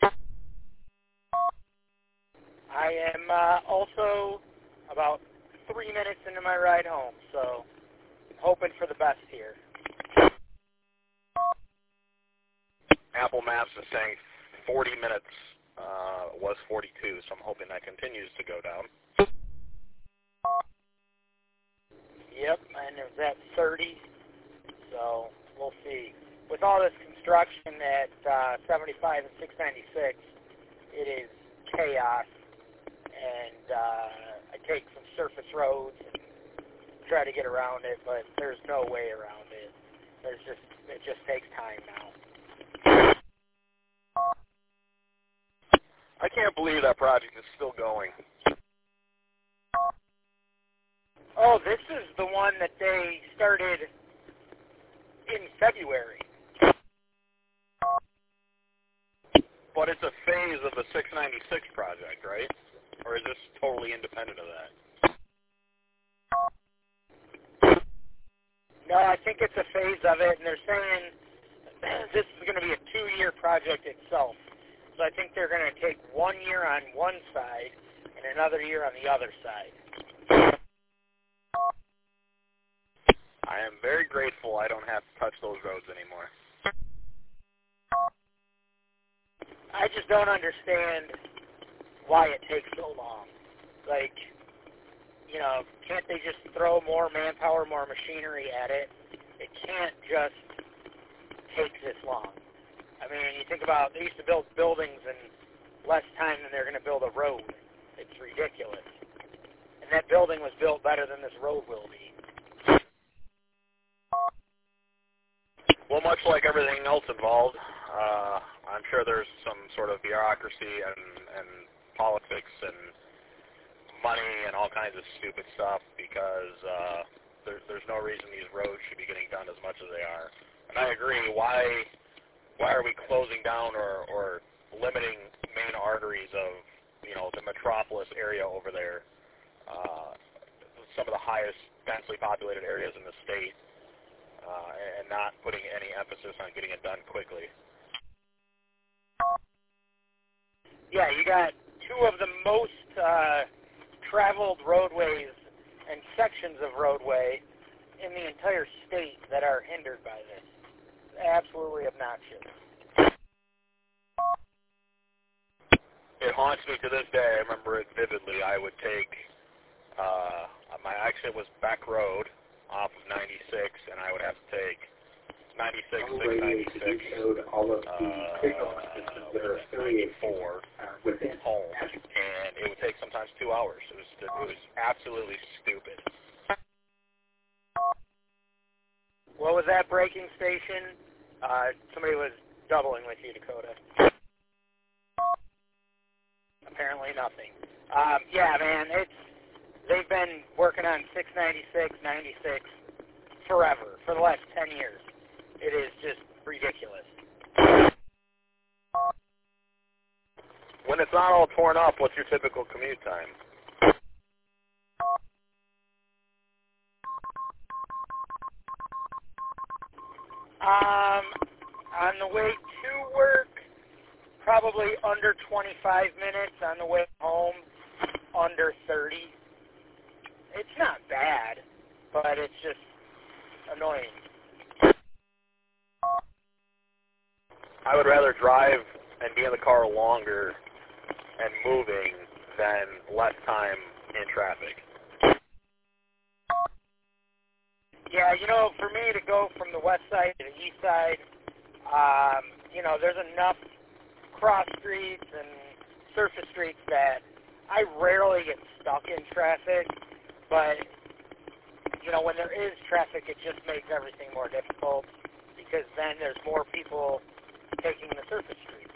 I am also about 3 minutes into my ride home, so hoping for the best here. Apple Maps is saying 40 minutes. Was 42, so I'm hoping that continues to go down. Yep, and it was at 30, so we'll see. With all this construction at 75 and 696, it is chaos, and I take some surface roads and try to get around it, but there's no way around it. It just takes time now. I can't believe that project is still going. Oh, this is the one that they started in February. But it's a phase of the 696 project, right? Or is this totally independent of that? No, I think it's a phase of it, and they're saying this is going to be a 2-year project itself. So I think they're going to take 1 year on one side and another year on the other side. I am very grateful I don't have to touch those roads anymore. I just don't understand why it takes so long. Like, you know, can't they just throw more manpower, more machinery at it? It can't just take this long. I mean, you think about, they used to build buildings in less time than they're going to build a road. It's ridiculous. And that building was built better than this road will be. Well, much like everything else involved, I'm sure there's some sort of bureaucracy and politics and money and all kinds of stupid stuff because there's no reason these roads should be getting done as much as they are. And I agree. Why are we closing down or limiting main arteries of, you know, the metropolis area over there, some of the highest densely populated areas in the state, and not putting any emphasis on getting it done quickly? Yeah, you got two of the most traveled roadways and sections of roadway in the entire state that are hindered by this. Absolutely obnoxious. It haunts me to this day. I remember it vividly. I would take, my exit was back road off of 96, and I would have to take 96, 696, 94 home, and it would take sometimes 2 hours. It was absolutely stupid. What was that braking station? Somebody was doubling with you, Dakota. Apparently nothing. Yeah, man, they've been working on 696, 96 forever, for the last 10 years. It is just ridiculous. When it's not all torn up, what's your typical commute time? On the way to work, probably under 25 minutes. On the way home, under 30. It's not bad, but it's just annoying. I would rather drive and be in the car longer and moving than less time in traffic. Yeah, you know, for me to go from the west side to the east side, you know, there's enough cross streets and surface streets that I rarely get stuck in traffic, but, you know, when there is traffic, it just makes everything more difficult because then there's more people taking the surface streets.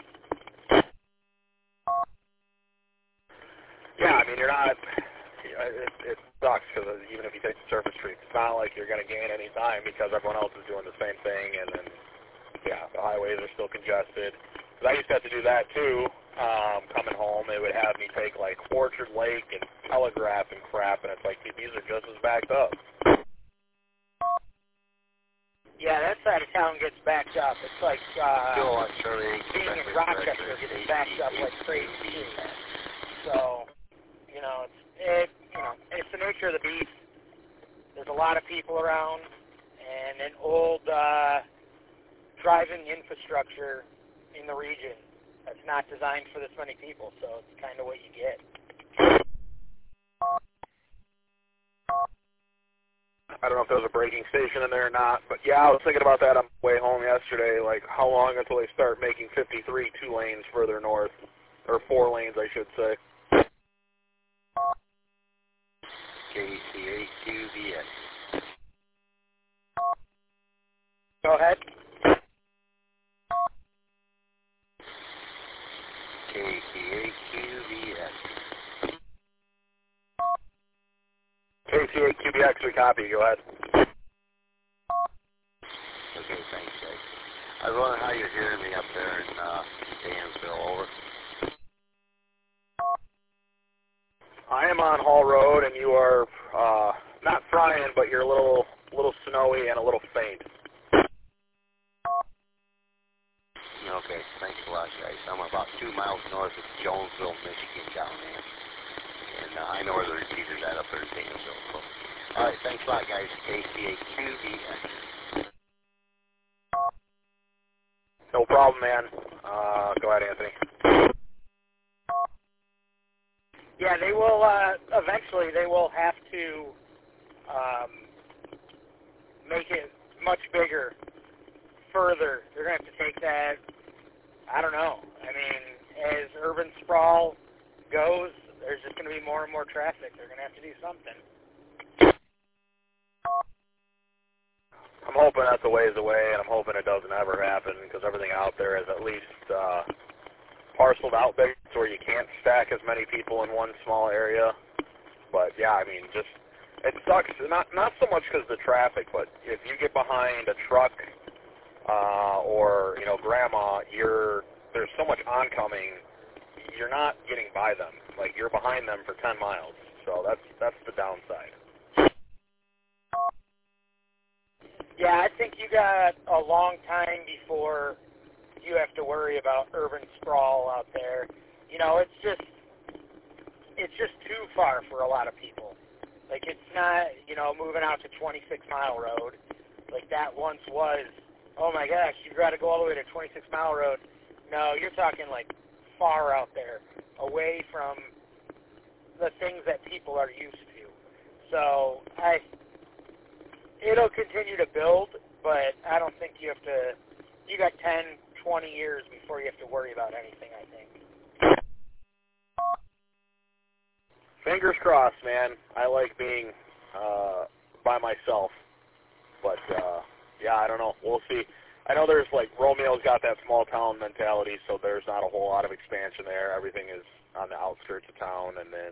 Yeah, I mean, you're not, it sucks because even if you take the surface streets, it's not like you're going to gain any time because everyone else is doing the same thing, and then, yeah, the highways are still congested. Because I used to have to do that too, coming home. It would have me take, like, Orchard Lake and Telegraph and crap, and it's like, these are just as backed up. Yeah, that side of town gets backed up. It's like being in Rochester gets backed up like crazy. So, you know, it's the nature of the beast. There's a lot of people around, and an old driving infrastructure in the region that's not designed for this many people. So it's kind of what you get. I don't know if there was a braking station in there or not, but yeah, I was thinking about that on my way home yesterday, like how long until they start making 53 2 lanes further north, or 4 lanes I should say. KCAQVS. Go ahead. KCAQVS. KCAQBX, we copy. Go ahead. Okay, thanks, guys. I was wondering how you're hearing me up there in Dansville. Over. I am on Hall Road, and you are not frying, but you're a little snowy and a little faint. Okay, thanks a lot, guys. I'm about 2 miles north of Jonesville, Michigan, down there. And I know where the repeater's at up there in Dansville. So. All right, thanks a lot, guys. KCAQVS. No problem, man. Go ahead, Anthony. Yeah, they will, eventually they will have to make it much bigger, further. They're going to have to take that, I don't know. I mean, as urban sprawl goes, there's just going to be more and more traffic. They're going to have to do something. I'm hoping that's a ways away, and I'm hoping it doesn't ever happen, because everything out there is at least parceled out big so where you can't stack as many people in one small area. But yeah, I mean, just it sucks. Not so much because of the traffic, but if you get behind a truck or grandma, there's so much oncoming. You're not getting by them. Like, you're behind them for 10 miles. So that's the downside. Yeah, I think you got a long time before you have to worry about urban sprawl out there. It's just too far for a lot of people. Like, it's not, moving out to 26 Mile Road. Like, that once was, oh my gosh, you've got to go all the way to 26 Mile Road. No, you're talking, like, far out there, away from the things that people are used to. So, it'll continue to build, but I don't think you got 10, 20 years before you have to worry about anything, I think. Fingers crossed, man. I like being by myself. But, yeah, I don't know. We'll see. I know there's, Romeo's got that small town mentality, so there's not a whole lot of expansion there. Everything is on the outskirts of town, and then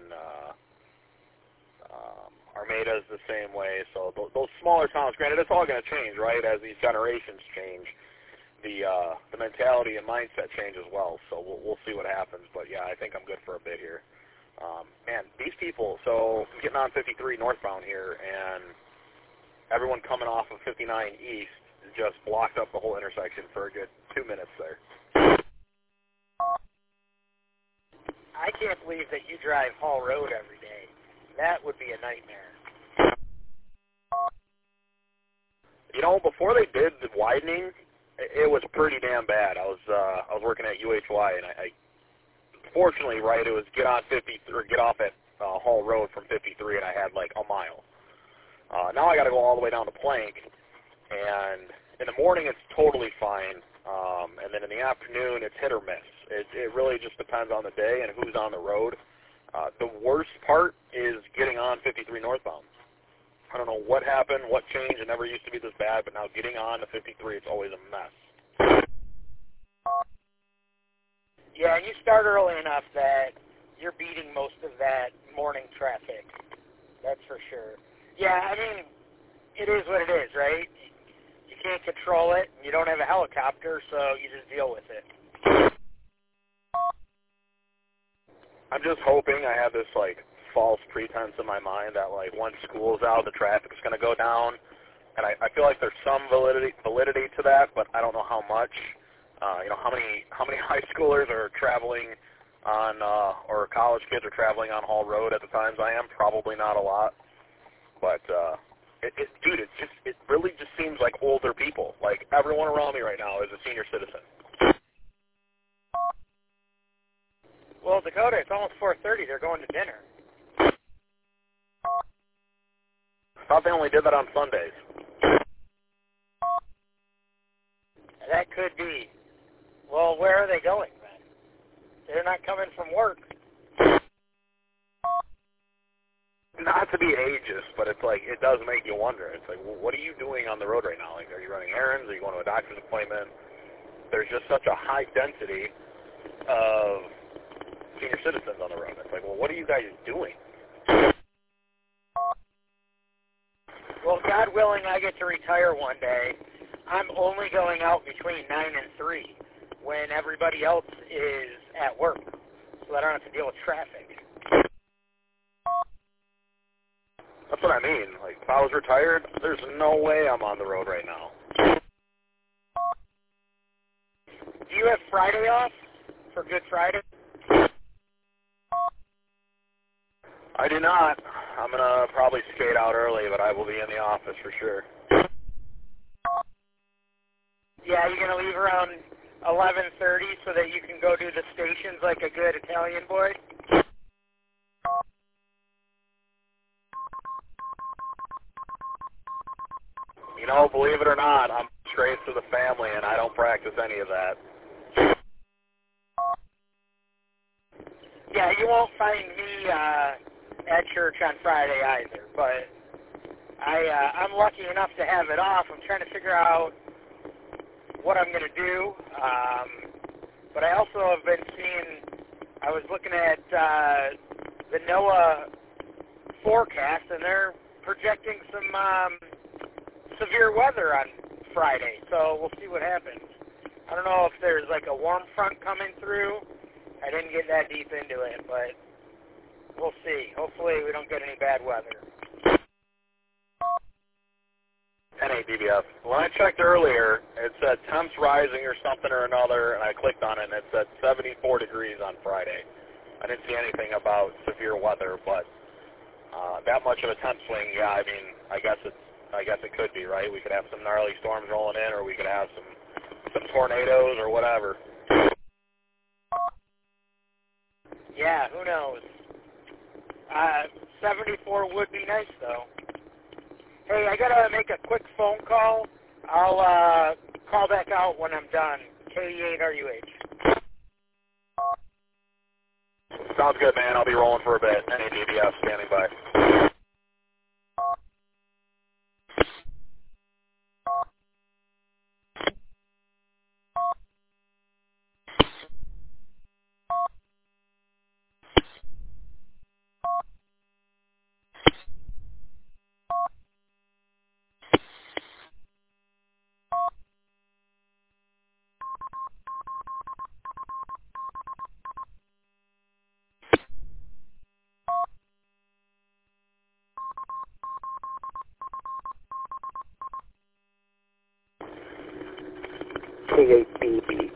Armada's the same way. So those smaller towns, granted, it's all going to change, right, as these generations change. The mentality and mindset change as well, so we'll see what happens. But, yeah, I think I'm good for a bit here. Man, these people, so I'm getting on 53 northbound here, and everyone coming off of 59 east just blocked up the whole intersection for a good 2 minutes there. I can't believe that you drive Hall Road every day. That would be a nightmare. Before they did the widening, it was pretty damn bad. I was working at UHY, and I fortunately, right, it was get off at Hall Road from 53, and I had like a mile. Now I got to go all the way down to Plank, and in the morning it's totally fine, and then in the afternoon it's hit or miss. It really just depends on the day and who's on the road. The worst part is getting on 53 northbound. I don't know what happened, what changed. It never used to be this bad, but now getting on to 53, it's always a mess. Yeah, and you start early enough that you're beating most of that morning traffic. That's for sure. Yeah, I mean, it is what it is, right? You can't control it. You don't have a helicopter, so you just deal with it. I'm just hoping I have this, false pretense in my mind that, once school's out, the traffic's going to go down. And I feel like there's some validity to that, but I don't know how much. How many high schoolers are traveling on, or college kids are traveling on Hall Road at the times I am? Probably not a lot. But, dude, it really just seems like older people. Like, everyone around me right now is a senior citizen. Well, Dakota, it's almost 4:30. They're going to dinner. I thought they only did that on Sundays. That could be. Well, where are they going, then? They're not coming from work. Not to be ageist, but it's it does make you wonder. It's well, what are you doing on the road right now? Are you running errands? Are you going to a doctor's appointment? There's just such a high density of senior citizens on the road. It's well, what are you guys doing? Well, God willing, I get to retire one day. I'm only going out between 9 and 3 when everybody else is at work, so I don't have to deal with traffic. That's what I mean. If I was retired, there's no way I'm on the road right now. Do you have Friday off for Good Friday? I do not. I'm going to probably skate out early, but I will be in the office for sure. Yeah, you're going to leave around 11:30 so that you can go do the stations like a good Italian boy? You know, believe it or not, I'm straight to the family, and I don't practice any of that. Yeah, you won't find me at church on Friday either, but I'm lucky enough to have it off. I'm trying to figure out what I'm going to do, but I also have been seeing, I was looking at the NOAA forecast, and they're projecting some severe weather on Friday, so we'll see what happens. I don't know if there's like a warm front coming through. I didn't get that deep into it, but we'll see. Hopefully we don't get any bad weather. NADBF. When I checked earlier, it said temps rising or something or another, and I clicked on it, and it said 74 degrees on Friday. I didn't see anything about severe weather, but that much of a temp swing, yeah, I mean, I guess it could be, right? We could have some gnarly storms rolling in, or we could have some tornadoes or whatever. Yeah, who knows? 74 would be nice, though. Hey, I gotta make a quick phone call. I'll call back out when I'm done. K8RUH. Sounds good, man. I'll be rolling for a bit. NADBF standing by. K8BB.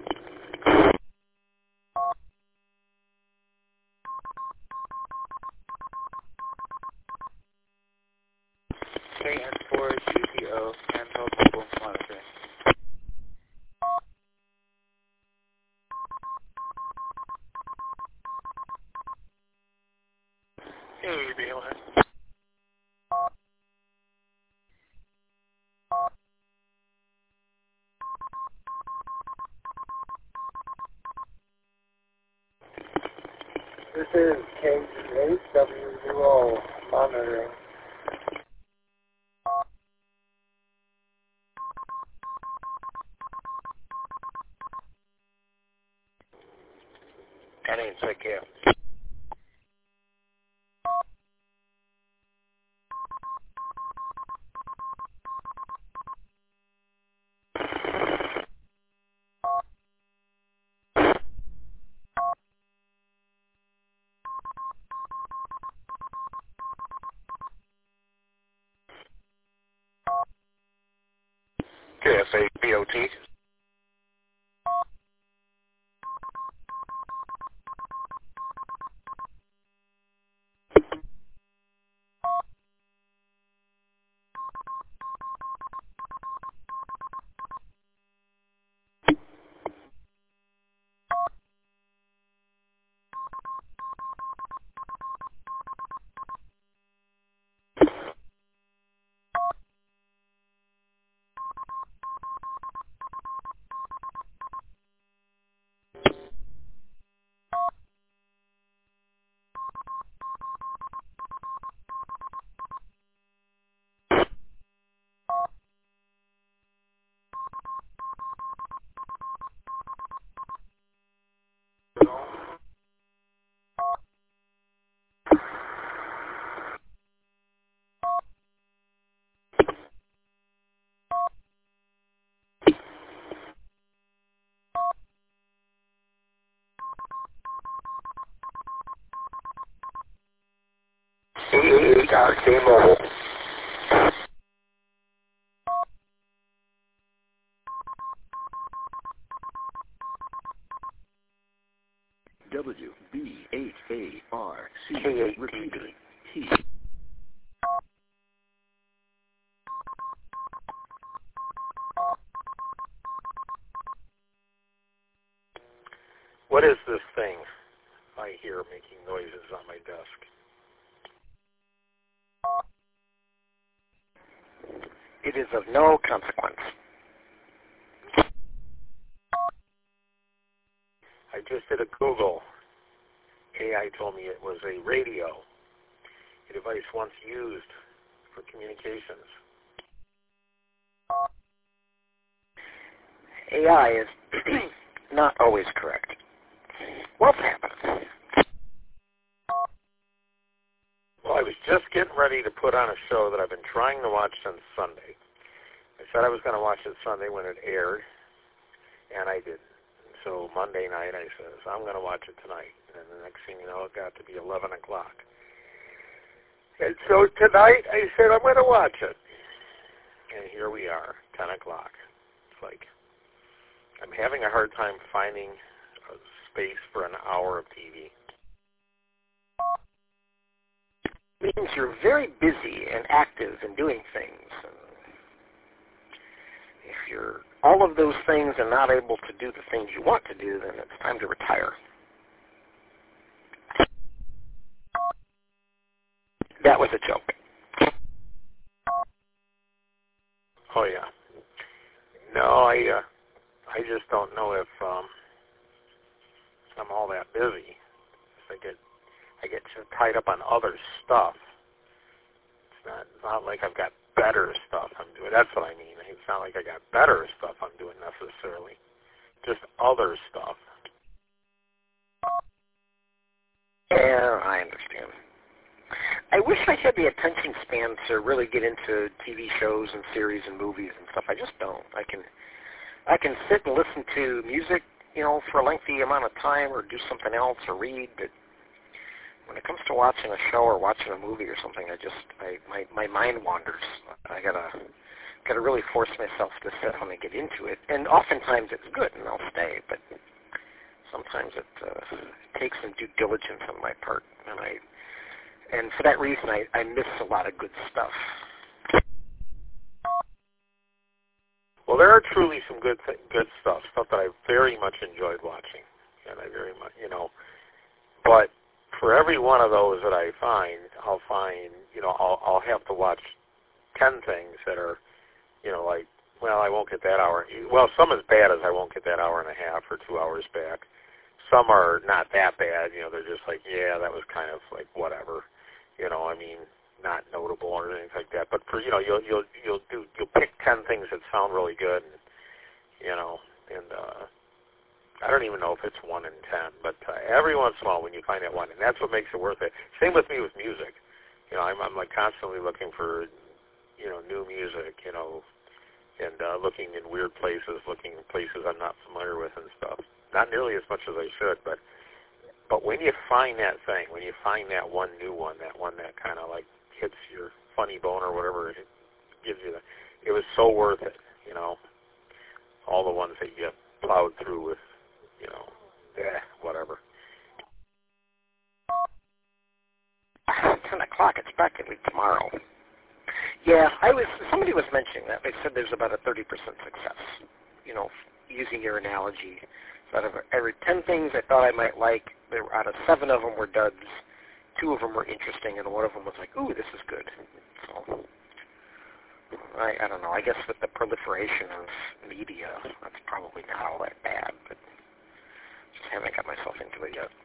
KN4GPO, handheld mobile monitoring. Hey, BLS. This is K8WUO monitoring. Penny, take care. KSA BOT. KRK Mobile. WB8ARC repeater T. What is this thing I hear making noises on my desk? It is of no consequence. I just did a Google. AI told me it was a radio, a device once used for communications. AI is not always correct. What's happened? Well, I was just getting ready to put on a show that I've been trying to watch since Sunday. I said I was going to watch it Sunday when it aired, and I didn't. So Monday night I said, I'm going to watch it tonight. And the next thing you know, it got to be 11 o'clock. And so tonight I said, I'm going to watch it. And here we are, 10 o'clock. It's like, I'm having a hard time finding a space for an hour of TV. Means you're very busy and active and doing things. And if you're all of those things and not able to do the things you want to do, then it's time to retire. That was a joke. Oh yeah. No, I just don't know if I'm all that busy. I get so tied up on other stuff. It's not like I've got better stuff I'm doing. That's what I mean. It's not like I got better stuff I'm doing necessarily. Just other stuff. Yeah, I understand. I wish I had the attention span to really get into TV shows and series and movies and stuff. I just don't. I can sit and listen to music, for a lengthy amount of time, or do something else, or read. But when it comes to watching a show or watching a movie or something, my mind wanders. I gotta really force myself to sit down and get into it. And oftentimes it's good, and I'll stay. But sometimes it takes some due diligence on my part, and for that reason, I miss a lot of good stuff. Well, there are truly some good stuff that I very much enjoyed watching, and I very much, But for every one of those that I find, I'll have to watch 10 things that are, like, well, I won't get that hour. Well, some as bad as I won't get that hour and a half or 2 hours back. Some are not that bad. They're just like, yeah, that was kind of like whatever. Not notable or anything like that. But for you'll pick 10 things that sound really good, and I don't even know if it's 1 in 10, but every once in a while when you find that one, and that's what makes it worth it. Same with me with music. I'm like constantly looking for new music, and looking in weird places, looking in places I'm not familiar with and stuff. Not nearly as much as I should, but when you find that thing, when you find that one new one, that one that kind of like hits your funny bone or whatever it gives you, it was so worth it, all the ones that you plowed through with, whatever. 10 o'clock, it's practically tomorrow. Yeah, somebody was mentioning that. They said there's about a 30% success, using your analogy. So out of every 10 things I thought I might like, out of 7 of them were duds, 2 of them were interesting, and 1 of them was like, ooh, this is good. So, I don't know. I guess with the proliferation of media, that's probably not all that bad, but just haven't got myself into it yet.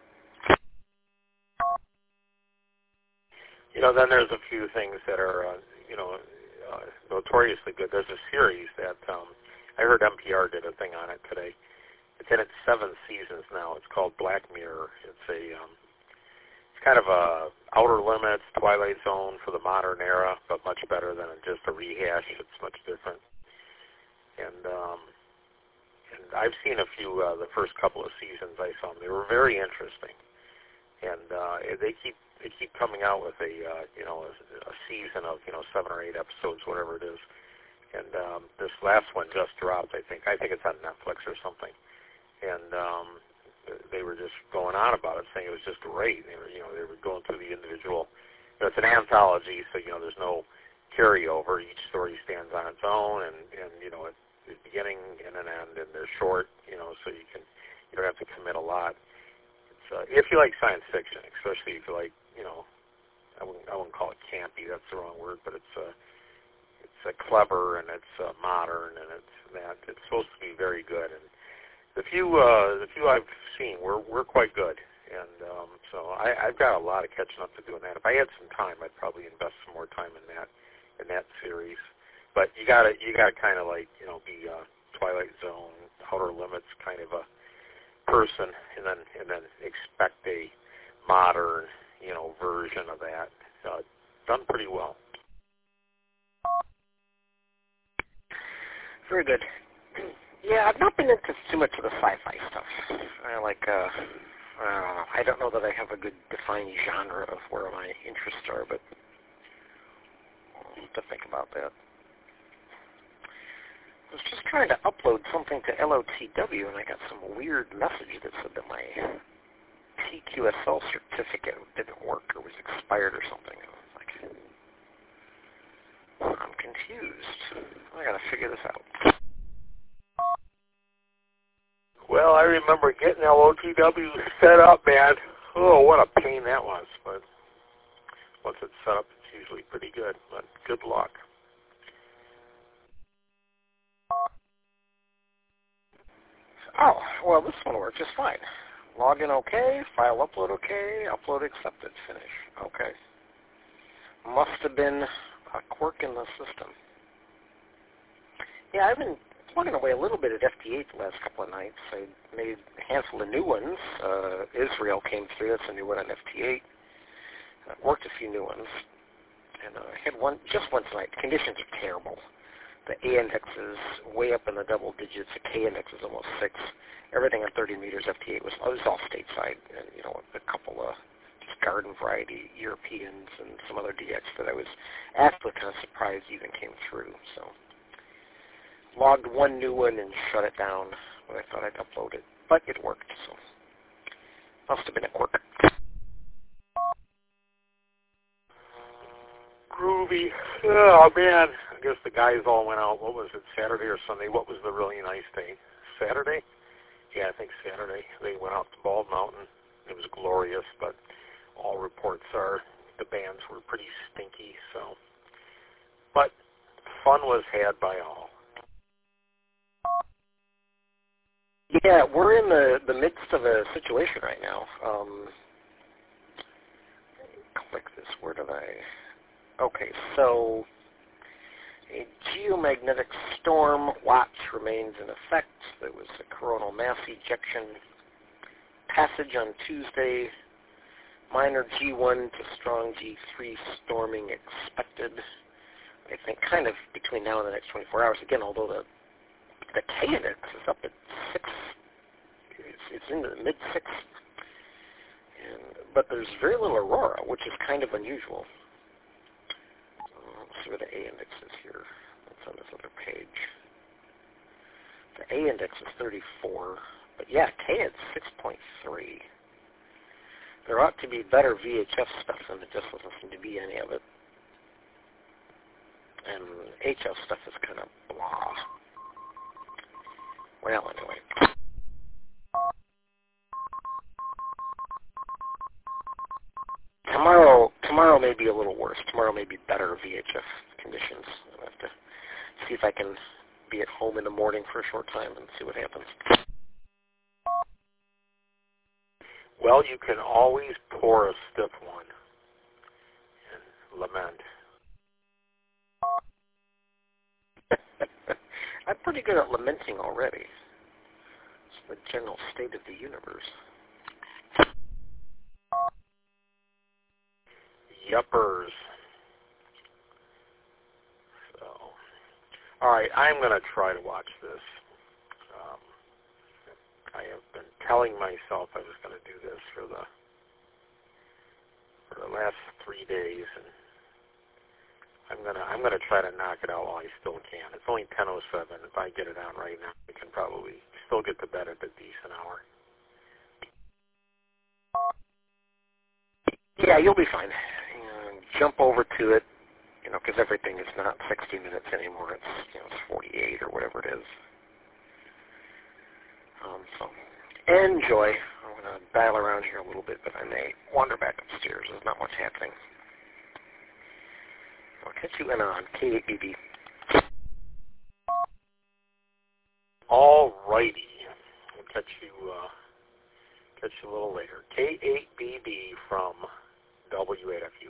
Then there's a few things that are, notoriously good. There's a series that I heard NPR did a thing on it today. It's in its 7th seasons now. It's called Black Mirror. It's it's kind of a Outer Limits, Twilight Zone for the modern era, but much better than just a rehash. It's much different. And I've seen a few. The first couple of seasons I saw them. They were very interesting. And they keep coming out with a season of 7 or 8 episodes, whatever it is. And this last one just dropped. I think it's on Netflix or something. And they were just going on about it, saying it was just great. They were going through the individual. It's an anthology, so there's no carryover. Each story stands on its own, and it's a beginning and an end, and they're short, so you don't have to commit a lot. It's if you like science fiction, especially if you like, I wouldn't call it campy. That's the wrong word, but it's clever and it's modern and it's that. It's supposed to be very good. And the few I've seen were quite good. And so I've got a lot of catching up to do in that. If I had some time, I'd probably invest some more time in that series. But you gotta kind of like be Twilight Zone, Outer Limits kind of a person, and then expect a modern version of that. Done pretty well. Very good. Yeah, I've not been into too much of the sci-fi stuff. I like, I don't know that I have a good defined genre of where my interests are, but I'll have to think about that. I was just trying to upload something to LOTW, and I got some weird message that said that my TQSL certificate didn't work or was expired or something. I was like, I'm confused. I gotta figure this out. Well, I remember getting LOTW set up, man. Oh, what a pain that was. But once it's set up, it's usually pretty good. But good luck. Oh, well, this one worked just fine. Login okay, file upload okay, upload accepted, finish. Okay. Must have been a quirk in the system. Yeah, I've been plugging away a little bit at FT8 the last couple of nights. I made a handful of new ones. Israel came through. That's a new one on FT8. Worked a few new ones. And I had one just one tonight. The conditions are terrible. The A index is way up in the double digits. The K index is almost 6. Everything on 30 meters FT8 was all stateside. And, a couple of just garden variety Europeans and some other DX that I was actually kind of surprised even came through. So logged one new one and shut it down when I thought I'd upload it. But it worked, so must have been a quirk. Groovy. Oh, man. I guess the guys all went out. What was it, Saturday or Sunday? What was the really nice day? Saturday? Yeah, I think Saturday. They went out to Bald Mountain. It was glorious, but all reports are the bands were pretty stinky, so. But fun was had by all. Yeah, we're in the midst of a situation right now. Click this. Where did I... Okay, so a geomagnetic storm watch remains in effect. There was a coronal mass ejection passage on Tuesday. Minor G1 to strong G3 storming expected. I think kind of between now and the next 24 hours. Again, although the K index is up at 6. It's in the mid-6. But there's very little aurora, which is kind of unusual. Let's see where the A index is here. That's on this other page. The A index is 34. But yeah, K is 6.3. There ought to be better VHF stuff, and there just doesn't seem to be any of it. And HF stuff is kind of blah. Well, anyway. Tomorrow may be a little worse. Tomorrow may be better VHF conditions. I'll have to see if I can be at home in the morning for a short time and see what happens. Well, you can always pour a stiff one and lament. I'm pretty good at lamenting already. It's the general state of the universe. Yuppers. So, all right, I'm going to try to watch this. I have been telling myself I was going to do this for the last 3 days, and I'm gonna try to knock it out while I still can. It's only 10:07. If I get it on right now, I can probably still get to bed at a decent hour. Yeah, you'll be fine. Jump over to it, because everything is not 60 minutes anymore. It's it's 48 or whatever it is. So enjoy. I'm going to dial around here a little bit, but I may wander back upstairs. There's not much happening. I'll catch you in on K8BB. a little later. K8BB from W8FU.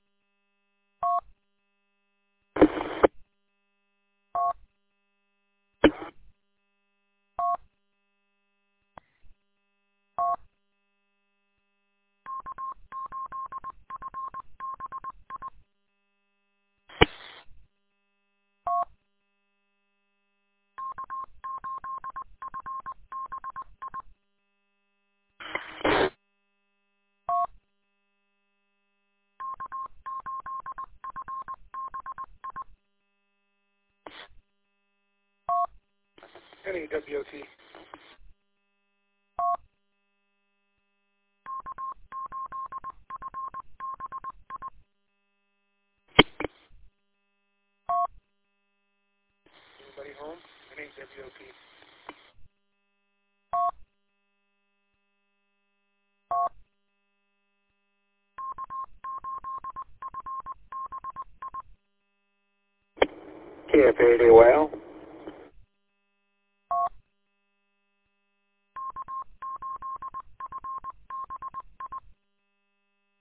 NEWT. Anybody home? NEWT. KF80 well.